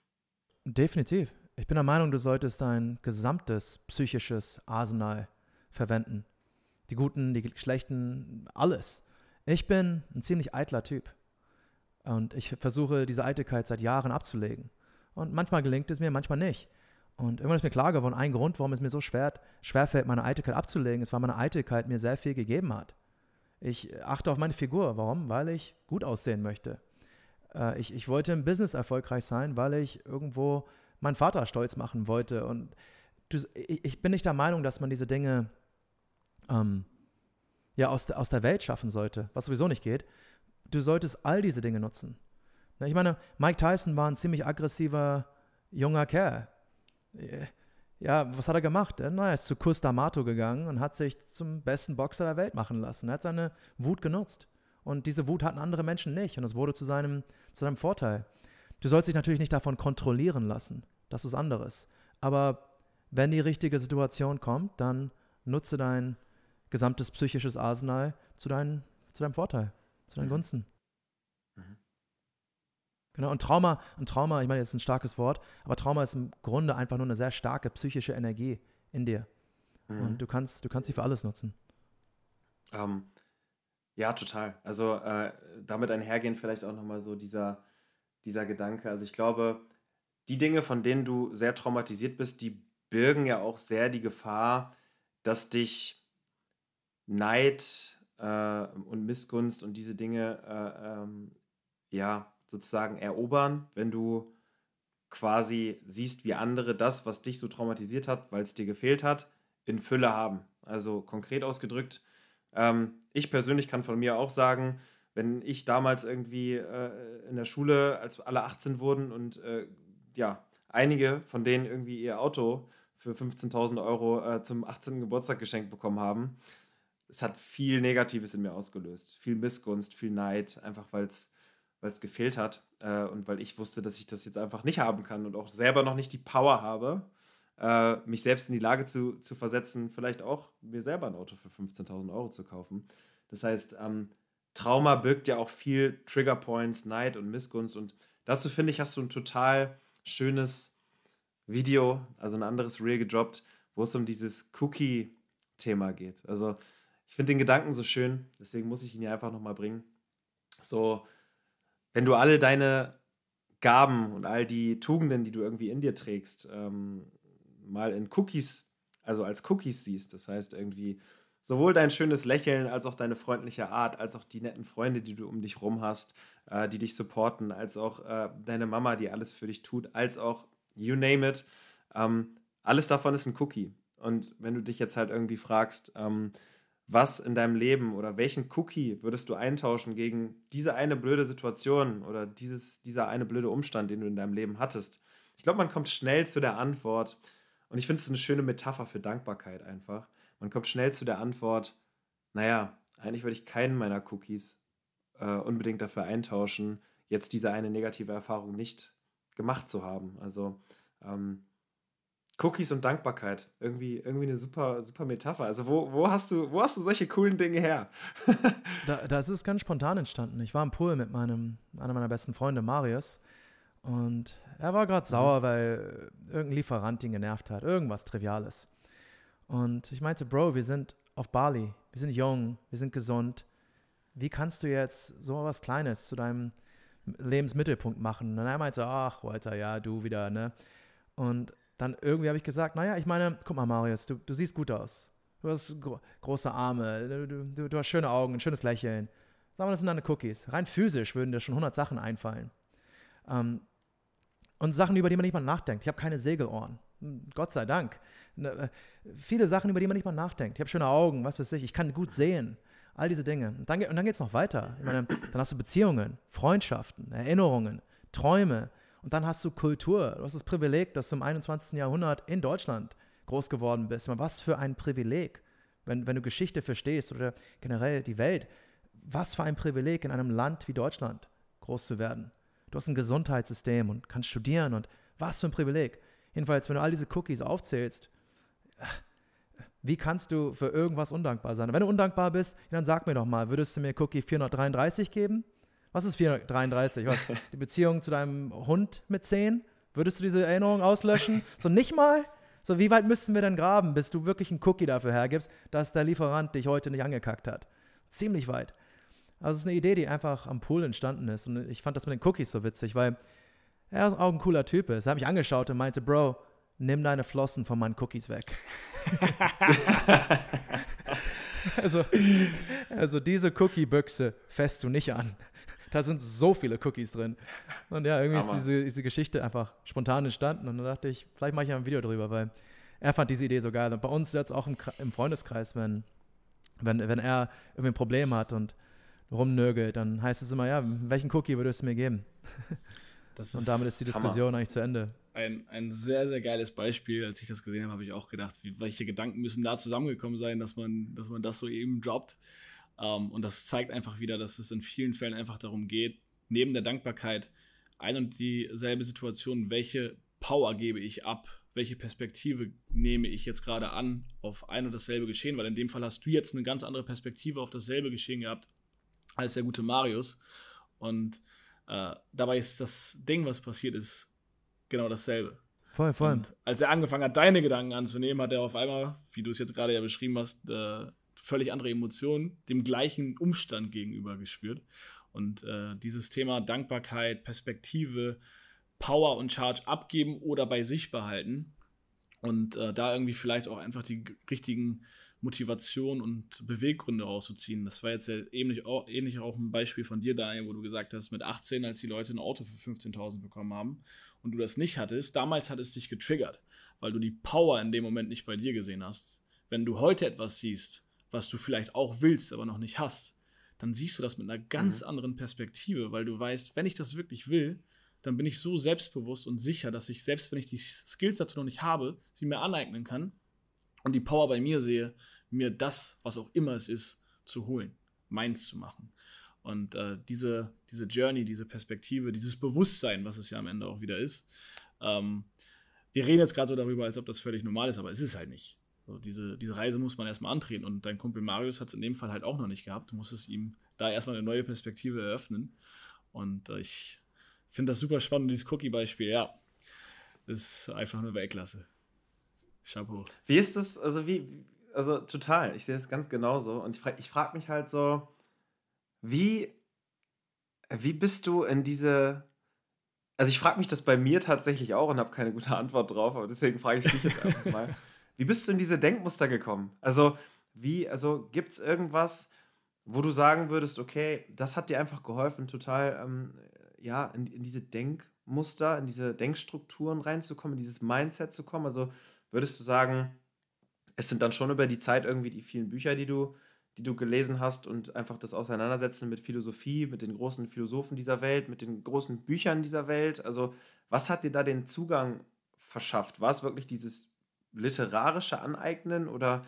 Definitiv. Ich bin der Meinung, du solltest dein gesamtes psychisches Arsenal verwenden. Die guten, die schlechten, alles. Ich bin ein ziemlich eitler Typ. Und ich versuche, diese Eitelkeit seit Jahren abzulegen. Und manchmal gelingt es mir, manchmal nicht. Und irgendwann ist mir klar geworden, ein Grund, warum es mir so schwer, schwerfällt, meine Eitelkeit abzulegen, ist, weil meine Eitelkeit mir sehr viel gegeben hat. Ich achte auf meine Figur. Warum? Weil ich gut aussehen möchte. Äh, ich, ich wollte im Business erfolgreich sein, weil ich irgendwo meinen Vater stolz machen wollte. Und du, ich, ich bin nicht der Meinung, dass man diese Dinge ähm, ja, aus, der- aus der Welt schaffen sollte, was sowieso nicht geht. Du solltest all diese Dinge nutzen. Na, Ich meine, Mike Tyson war ein ziemlich aggressiver junger Kerl. Äh, Ja, was hat er gemacht? Äh, Na, er ist zu Cus D'Amato gegangen und hat sich zum besten Boxer der Welt machen lassen. Er hat seine Wut genutzt. Und diese Wut hatten andere Menschen nicht. Und es wurde zu seinem, zu seinem Vorteil. Du sollst dich natürlich nicht davon kontrollieren lassen. Das ist anderes. Aber wenn die richtige Situation kommt, dann nutze dein gesamtes psychisches Arsenal zu, dein, zu deinem Vorteil, zu deinen Gunsten. Genau, und Trauma, und Trauma, ich meine, das ist ein starkes Wort, aber Trauma ist im Grunde einfach nur eine sehr starke psychische Energie in dir. Mhm. Und du kannst, du kannst sie für alles nutzen. Ähm, ja, total. Also äh, damit einhergehend vielleicht auch nochmal so dieser, dieser Gedanke. Also ich glaube, die Dinge, von denen du sehr traumatisiert bist, die birgen ja auch sehr die Gefahr, dass dich Neid äh, und Missgunst und diese Dinge äh, ähm, ja sozusagen erobern, wenn du quasi siehst, wie andere das, was dich so traumatisiert hat, weil es dir gefehlt hat, in Fülle haben. Also konkret ausgedrückt, ähm, ich persönlich kann von mir auch sagen, wenn ich damals irgendwie äh, in der Schule, als alle achtzehn wurden und äh, ja, einige von denen irgendwie ihr Auto für fünfzehntausend Euro äh, zum achtzehnten Geburtstag geschenkt bekommen haben, es hat viel Negatives in mir ausgelöst. Viel Missgunst, viel Neid, einfach weil es weil es gefehlt hat äh, und weil ich wusste, dass ich das jetzt einfach nicht haben kann und auch selber noch nicht die Power habe, äh, mich selbst in die Lage zu, zu versetzen, vielleicht auch mir selber ein Auto für fünfzehntausend Euro zu kaufen. Das heißt, ähm, Trauma birgt ja auch viel Triggerpoints, Neid und Missgunst und dazu finde ich, hast du ein total schönes Video, also ein anderes Reel gedroppt, wo es um dieses Cookie-Thema geht. Also ich finde den Gedanken so schön, deswegen muss ich ihn hier einfach nochmal bringen. So, wenn du alle deine Gaben und all die Tugenden, die du irgendwie in dir trägst, ähm, mal in Cookies, also als Cookies siehst, das heißt irgendwie sowohl dein schönes Lächeln, als auch deine freundliche Art, als auch die netten Freunde, die du um dich rum hast, äh, die dich supporten, als auch äh, deine Mama, die alles für dich tut, als auch you name it, ähm, alles davon ist ein Cookie. Und wenn du dich jetzt halt irgendwie fragst, ähm, was in deinem Leben oder welchen Cookie würdest du eintauschen gegen diese eine blöde Situation oder dieses, dieser eine blöde Umstand, den du in deinem Leben hattest? Ich glaube, man kommt schnell zu der Antwort, und ich finde es eine schöne Metapher für Dankbarkeit einfach. Man kommt schnell zu der Antwort, naja, eigentlich würde ich keinen meiner Cookies äh, unbedingt dafür eintauschen, jetzt diese eine negative Erfahrung nicht gemacht zu haben. Also ähm, Cookies und Dankbarkeit. Irgendwie, irgendwie eine super, super Metapher. Also wo, wo, hast du, wo hast du solche coolen Dinge her? Da, das ist ganz spontan entstanden. Ich war im Pool mit meinem, einer meiner besten Freunde, Marius. Und er war gerade sauer, weil irgendein Lieferant ihn genervt hat. Irgendwas Triviales. Und ich meinte, Bro, wir sind auf Bali. Wir sind jung, wir sind gesund. Wie kannst du jetzt so was Kleines zu deinem Lebensmittelpunkt machen? Und er meinte, ach, Walter, ja, du wieder, ne? Und dann irgendwie habe ich gesagt, naja, ich meine, guck mal, Marius, du, du siehst gut aus. Du hast gro- große Arme, du, du, du hast schöne Augen, ein schönes Lächeln. Sag mal, das sind deine Cookies. Rein physisch würden dir schon hundert Sachen einfallen. Ähm, und Sachen, über die man nicht mal nachdenkt. Ich habe keine Segelohren. Gott sei Dank. Ne, viele Sachen, über die man nicht mal nachdenkt. Ich habe schöne Augen, was weiß ich. Ich kann gut sehen. All diese Dinge. Und dann, und dann geht es noch weiter. Ich meine, dann hast du Beziehungen, Freundschaften, Erinnerungen, Träume. Und dann hast du Kultur. Du hast das Privileg, dass du im einundzwanzigsten Jahrhundert in Deutschland groß geworden bist. Was für ein Privileg, wenn, wenn du Geschichte verstehst oder generell die Welt. Was für ein Privileg, in einem Land wie Deutschland groß zu werden. Du hast ein Gesundheitssystem und kannst studieren und was für ein Privileg. Jedenfalls, wenn du all diese Cookies aufzählst, wie kannst du für irgendwas undankbar sein? Und wenn du undankbar bist, dann sag mir doch mal, würdest du mir Cookie vierhundertdreiunddreißig geben? Was ist vierhundertdreiunddreißig? Was? Die Beziehung zu deinem Hund mit zehn? Würdest du diese Erinnerung auslöschen? So nicht mal? So, wie weit müssten wir denn graben, bis du wirklich einen Cookie dafür hergibst, dass der Lieferant dich heute nicht angekackt hat? Ziemlich weit. Also es ist eine Idee, die einfach am Pool entstanden ist. Und ich fand das mit den Cookies so witzig, weil er auch ein cooler Typ ist. Er hat mich angeschaut und meinte, Bro, nimm deine Flossen von meinen Cookies weg. also, also diese Cookie-Büchse fässt du nicht an. Da sind so viele Cookies drin. Und ja, irgendwie Hammer. ist diese, diese Geschichte einfach spontan entstanden. Und dann dachte ich, vielleicht mache ich ja ein Video drüber, weil er fand diese Idee so geil. Und bei uns jetzt auch im, im Freundeskreis, wenn, wenn, wenn er irgendwie ein Problem hat und rumnörgelt, dann heißt es immer, ja, welchen Cookie würdest du mir geben? Das und damit ist die Diskussion Hammer. Eigentlich zu Ende. Ein, ein sehr, sehr geiles Beispiel. Als ich das gesehen habe, habe ich auch gedacht, wie, welche Gedanken müssen da zusammengekommen sein, dass man, dass man das so eben droppt. Um, und das zeigt einfach wieder, dass es in vielen Fällen einfach darum geht, neben der Dankbarkeit ein und dieselbe Situation, welche Power gebe ich ab, welche Perspektive nehme ich jetzt gerade an auf ein und dasselbe Geschehen, weil in dem Fall hast du jetzt eine ganz andere Perspektive auf dasselbe Geschehen gehabt als der gute Marius. Und Äh, dabei ist das Ding, was passiert ist, genau dasselbe. Voll, voll. Und als er angefangen hat, deine Gedanken anzunehmen, hat er auf einmal, wie du es jetzt gerade ja beschrieben hast, äh, völlig andere Emotionen dem gleichen Umstand gegenüber gespürt. Und äh, dieses Thema Dankbarkeit, Perspektive, Power und Charge abgeben oder bei sich behalten und äh, da irgendwie vielleicht auch einfach die g- richtigen Motivationen und Beweggründe rauszuziehen. Das war jetzt ja ähnlich auch, ähnlich auch ein Beispiel von dir, Daniel, wo du gesagt hast, mit achtzehn, als die Leute ein Auto für fünfzehntausend bekommen haben und du das nicht hattest, damals hat es dich getriggert, weil du die Power in dem Moment nicht bei dir gesehen hast. Wenn du heute etwas siehst, was du vielleicht auch willst, aber noch nicht hast, dann siehst du das mit einer ganz mhm. anderen Perspektive, weil du weißt, wenn ich das wirklich will, dann bin ich so selbstbewusst und sicher, dass ich, selbst wenn ich die Skills dazu noch nicht habe, sie mir aneignen kann und die Power bei mir sehe, mir das, was auch immer es ist, zu holen, meins zu machen. Und äh, diese, diese Journey, diese Perspektive, dieses Bewusstsein, was es ja am Ende auch wieder ist, ähm, wir reden jetzt gerade so darüber, als ob das völlig normal ist, aber es ist halt nicht. Also diese, diese Reise muss man erstmal antreten und dein Kumpel Marius hat es in dem Fall halt auch noch nicht gehabt. Du musstest ihm da erstmal eine neue Perspektive eröffnen. Und äh, ich finde das super spannend, dieses Cookie-Beispiel, ja, ist einfach nur Weltklasse. Chapeau. Wie ist das, also wie, also total, ich sehe es ganz genauso und ich frage ich frag mich halt so, wie, wie bist du in diese, also ich frage mich das bei mir tatsächlich auch und habe keine gute Antwort drauf, aber deswegen frage ich es dich jetzt einfach mal. Wie bist du in diese Denkmuster gekommen? Also, wie, also gibt es irgendwas, wo du sagen würdest, okay, das hat dir einfach geholfen, total, ähm, ja, in, in diese Denkmuster, in diese Denkstrukturen reinzukommen, in dieses Mindset zu kommen? Also, würdest du sagen, es sind dann schon über die Zeit irgendwie die vielen Bücher, die du, die du gelesen hast und einfach das Auseinandersetzen mit Philosophie, mit den großen Philosophen dieser Welt, mit den großen Büchern dieser Welt? Also, was hat dir da den Zugang verschafft? War es wirklich dieses literarische Aneignen oder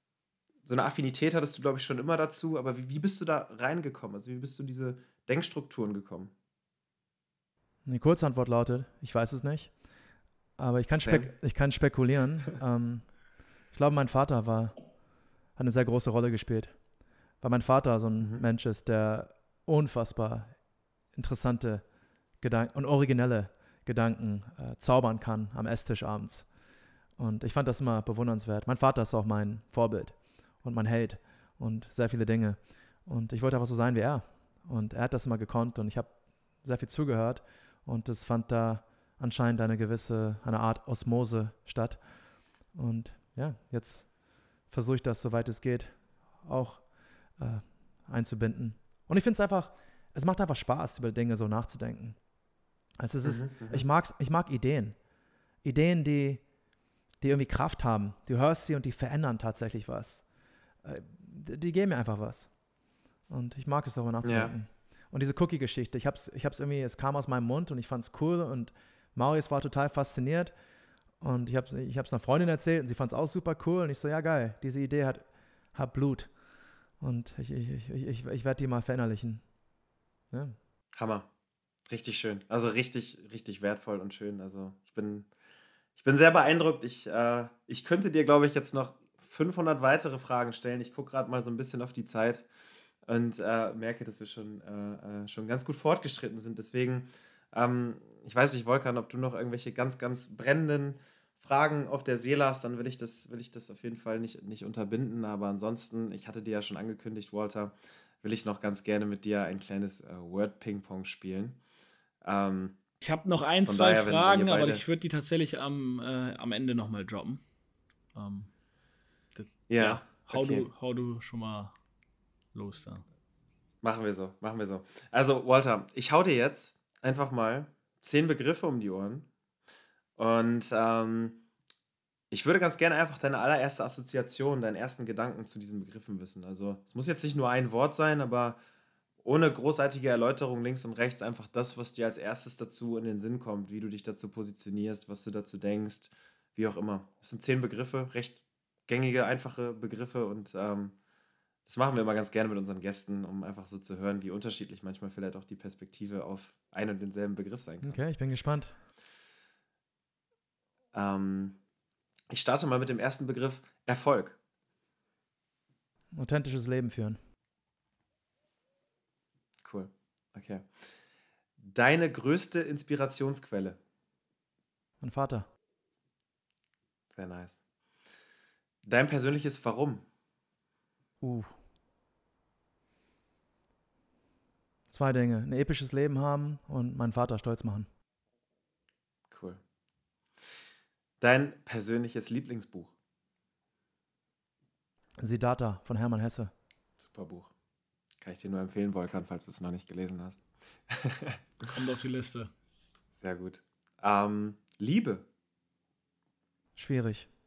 so eine Affinität hattest du, glaube ich, schon immer dazu, aber wie, wie bist du da reingekommen? Also wie bist du in diese Denkstrukturen gekommen? Die Kurzantwort lautet, ich weiß es nicht, aber ich kann, spek- ich kann spekulieren. ähm, ich glaube, mein Vater war, hat eine sehr große Rolle gespielt, weil mein Vater so ein mhm. Mensch ist, der unfassbar interessante Gedanken und originelle Gedanken äh, zaubern kann am Esstisch abends. Und ich fand das immer bewundernswert. Mein Vater ist auch mein Vorbild und mein Held und sehr viele Dinge. Und ich wollte einfach so sein wie er. Und er hat das immer gekonnt und ich habe sehr viel zugehört. Und es fand da anscheinend eine gewisse, eine Art Osmose statt. Und ja, jetzt versuche ich das, soweit es geht, auch äh, einzubinden. Und ich finde es einfach, es macht einfach Spaß, über Dinge so nachzudenken. Also es ist, mhm, ich, mag's, ich mag Ideen. Ideen, die die irgendwie Kraft haben. Du hörst sie und die verändern tatsächlich was. Die geben mir einfach was. Und ich mag es, darüber nachzudenken. Ja. Und diese Cookie-Geschichte, ich hab's, ich hab's irgendwie, es kam aus meinem Mund und ich fand es cool und Marius war total fasziniert und ich habe es ich einer Freundin erzählt und sie fand es auch super cool und ich so, ja geil, diese Idee hat, hat Blut und ich, ich, ich, ich, ich werde die mal verinnerlichen. Ja. Hammer. Richtig schön. Also richtig, richtig wertvoll und schön. Also ich bin Ich bin sehr beeindruckt. Ich, äh, ich könnte dir, glaube ich, jetzt noch fünfhundert weitere Fragen stellen. Ich gucke gerade mal so ein bisschen auf die Zeit und äh, merke, dass wir schon, äh, äh, schon ganz gut fortgeschritten sind. Deswegen, ähm, ich weiß nicht, Volkan, ob du noch irgendwelche ganz, ganz brennenden Fragen auf der Seele hast, dann will ich das, will ich das auf jeden Fall nicht, nicht unterbinden. Aber ansonsten, ich hatte dir ja schon angekündigt, Walter, will ich noch ganz gerne mit dir ein kleines äh, Word-Ping-Pong spielen. Ähm, Ich habe noch ein, Von zwei daher, wenn- wenn Fragen, ihr aber beide- ich würde die tatsächlich am, äh, am Ende nochmal droppen. Ähm, das, Ja, ja, hau, okay. du, hau du schon mal los da. Machen wir so, machen wir so. Also, Walter, ich hau dir jetzt einfach mal zehn Begriffe um die Ohren. Und ähm, ich würde ganz gerne einfach deine allererste Assoziation, deinen ersten Gedanken zu diesen Begriffen wissen. Also, es muss jetzt nicht nur ein Wort sein, aber ohne großartige Erläuterung links und rechts einfach das, was dir als erstes dazu in den Sinn kommt, wie du dich dazu positionierst, was du dazu denkst, wie auch immer. Das sind zehn Begriffe, recht gängige, einfache Begriffe und ähm, das machen wir immer ganz gerne mit unseren Gästen, um einfach so zu hören, wie unterschiedlich manchmal vielleicht auch die Perspektive auf einen und denselben Begriff sein kann. Okay, ich bin gespannt. Ähm, ich starte mal mit dem ersten Begriff Erfolg. Authentisches Leben führen. Cool, okay. Deine größte Inspirationsquelle? Mein Vater. Sehr nice. Dein persönliches Warum? Uh. Zwei Dinge. Ein episches Leben haben und meinen Vater stolz machen. Cool. Dein persönliches Lieblingsbuch? Siddhartha von Hermann Hesse. Super Buch. Kann ich dir nur empfehlen, Volkan, falls du es noch nicht gelesen hast. Kommt auf die Liste. Sehr gut. Ähm, Liebe? Schwierig.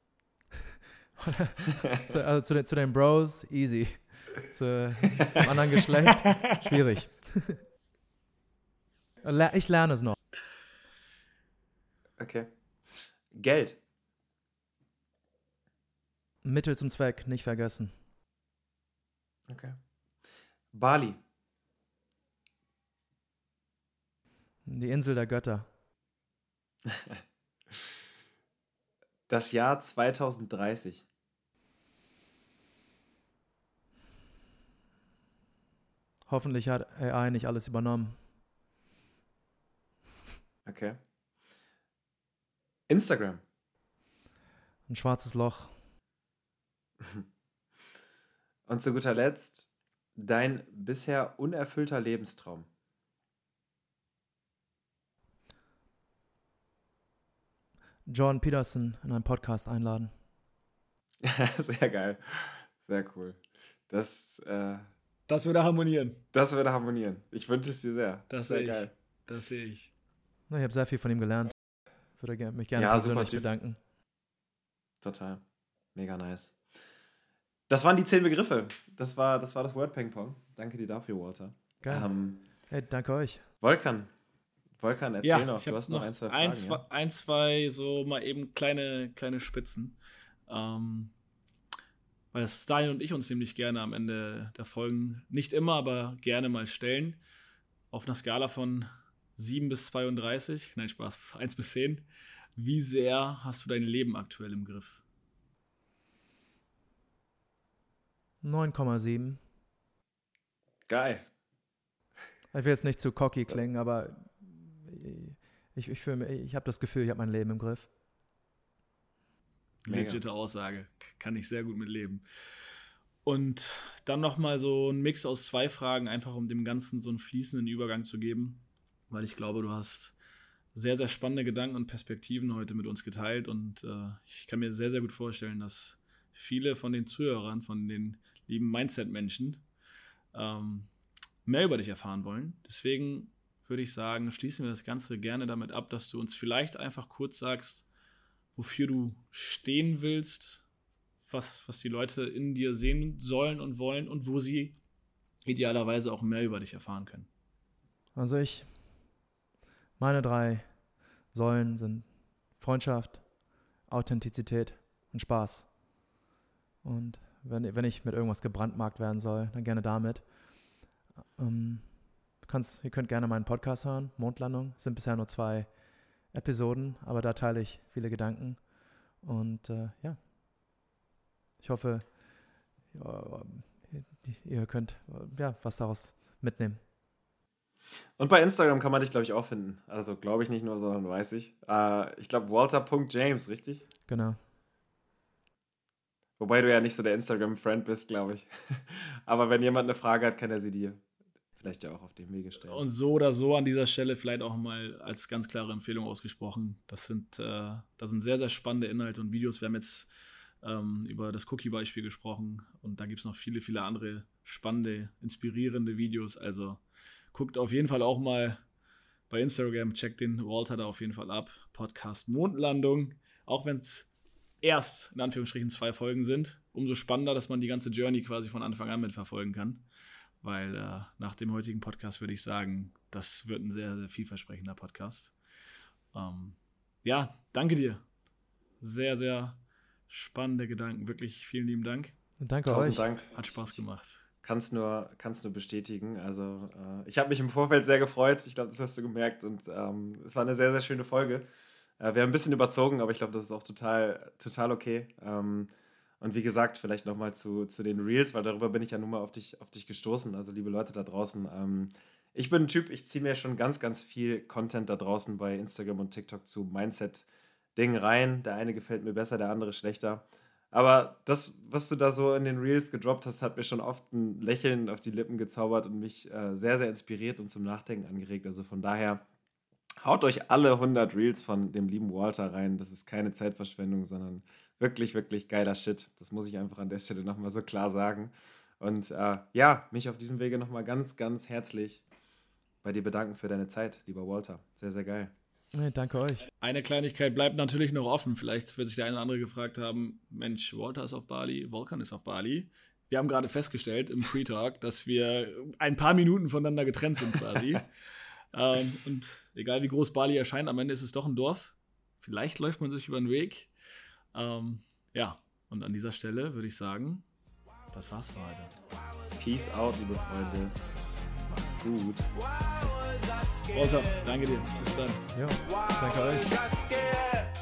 zu, also zu den, zu den Bros, easy. Zu, zum anderen Geschlecht, schwierig. Ich lerne es noch. Okay. Geld? Mittel zum Zweck, nicht vergessen. Okay. Bali? Die Insel der Götter. Das Jahr zwanzig dreißig? Hoffentlich hat A I nicht alles übernommen. Okay. Instagram? Ein schwarzes Loch. Und zu guter Letzt, dein bisher unerfüllter Lebenstraum? Jordan Peterson in einen Podcast einladen. Sehr geil. Sehr cool. Das, äh, Das würde harmonieren. das würde harmonieren. Ich wünsche es dir sehr. Das sehr sehe ich. geil. Das sehe ich. Na, ich habe sehr viel von ihm gelernt. Würde ge- mich gerne Ja, super persönlich Typ. bedanken. Total. Mega nice. Das waren die zehn Begriffe. Das war das, war das Word Ping Pong. Danke dir dafür, Walter. Geil. Ähm, Hey, danke euch. Volkan. Volkan, erzähl Ja, noch. ich Du habe hast noch noch ein, zwei ein, Fragen. zwei, ja? ein, zwei so mal eben kleine, kleine Spitzen. Ähm, weil das Daniel und ich uns nämlich gerne am Ende der Folgen, nicht immer, aber gerne mal stellen. Auf einer Skala von sieben bis zweiunddreißig, nein, Spaß, eins bis zehn. Wie sehr hast du dein Leben aktuell im Griff? neun Komma sieben. Geil. Ich will jetzt nicht zu cocky klingen, aber ich, ich, fühle mich- ich habe das Gefühl, ich habe mein Leben im Griff. Mega. Legitime Aussage. K- Kann ich sehr gut mit leben. Und dann nochmal so ein Mix aus zwei Fragen, einfach um dem Ganzen so einen fließenden Übergang zu geben, weil ich glaube, du hast sehr, sehr spannende Gedanken und Perspektiven heute mit uns geteilt und äh, ich kann mir sehr, sehr gut vorstellen, dass viele von den Zuhörern, von den lieben Mindset-Menschen ähm, mehr über dich erfahren wollen. Deswegen würde ich sagen, schließen wir das Ganze gerne damit ab, dass du uns vielleicht einfach kurz sagst, wofür du stehen willst, was, was die Leute in dir sehen sollen und wollen und wo sie idealerweise auch mehr über dich erfahren können. Also ich, meine drei Säulen sind Freundschaft, Authentizität und Spaß. Und wenn, wenn ich mit irgendwas gebrandmarkt werden soll, dann gerne damit. Ähm, du kannst, ihr könnt gerne meinen Podcast hören, Mondlandung. Es sind bisher nur zwei Episoden, aber da teile ich viele Gedanken. Und äh, ja, ich hoffe, ja, ihr könnt äh, ja, was daraus mitnehmen. Und bei Instagram kann man dich, glaube ich, auch finden. Also glaube ich nicht nur, sondern weiß ich. Äh, ich glaube walter Punkt james, richtig? Genau. Wobei du ja nicht so der Instagram-Friend bist, glaube ich. Aber wenn jemand eine Frage hat, kann er sie dir vielleicht ja auch auf dem Wege stellen. Und so oder so an dieser Stelle vielleicht auch mal als ganz klare Empfehlung ausgesprochen. Das sind, äh, das sind sehr, sehr spannende Inhalte und Videos. Wir haben jetzt ähm, über das Cookie-Beispiel gesprochen und da gibt es noch viele, viele andere spannende, inspirierende Videos. Also guckt auf jeden Fall auch mal bei Instagram, checkt den Walter da auf jeden Fall ab. Podcast Mondlandung, auch wenn es erst in Anführungsstrichen zwei Folgen sind, umso spannender, dass man die ganze Journey quasi von Anfang an mitverfolgen kann. Weil äh, nach dem heutigen Podcast würde ich sagen, das wird ein sehr, sehr vielversprechender Podcast. Ähm, ja, danke dir. Sehr, sehr spannende Gedanken. Wirklich vielen lieben Dank. Und danke Tausend euch. Dank. Hat Spaß gemacht. Kannst nur, kannst nur bestätigen. Also äh, ich habe mich im Vorfeld sehr gefreut. Ich glaube, das hast du gemerkt. Und ähm, es war eine sehr, sehr schöne Folge. Äh, wir haben ein bisschen überzogen, aber ich glaube, das ist auch total, total okay. Ähm, und wie gesagt, vielleicht nochmal zu, zu den Reels, weil darüber bin ich ja nun mal auf dich, auf dich gestoßen. Also liebe Leute da draußen, ähm, ich bin ein Typ, ich ziehe mir schon ganz, ganz viel Content da draußen bei Instagram und TikTok zu Mindset-Dingen rein. Der eine gefällt mir besser, der andere schlechter. Aber das, was du da so in den Reels gedroppt hast, hat mir schon oft ein Lächeln auf die Lippen gezaubert und mich äh, sehr, sehr inspiriert und zum Nachdenken angeregt. Also von daher, haut euch alle hundert Reels von dem lieben Walter rein. Das ist keine Zeitverschwendung, sondern wirklich, wirklich geiler Shit. Das muss ich einfach an der Stelle nochmal so klar sagen. Und äh, ja, mich auf diesem Wege nochmal ganz, ganz herzlich bei dir bedanken für deine Zeit, lieber Walter. Sehr, sehr geil. Nee, danke euch. Eine Kleinigkeit bleibt natürlich noch offen. Vielleicht wird sich der eine oder andere gefragt haben, Mensch, Walter ist auf Bali, Volkan ist auf Bali. Wir haben gerade festgestellt im Pre-Talk, dass wir ein paar Minuten voneinander getrennt sind quasi. ähm, und egal wie groß Bali erscheint, am Ende ist es doch ein Dorf. Vielleicht läuft man sich über den Weg. Ähm, ja, und an dieser Stelle würde ich sagen, das war's für heute. Peace out, liebe Freunde. Macht's gut. Walter, danke dir. Bis dann. Ja, danke euch.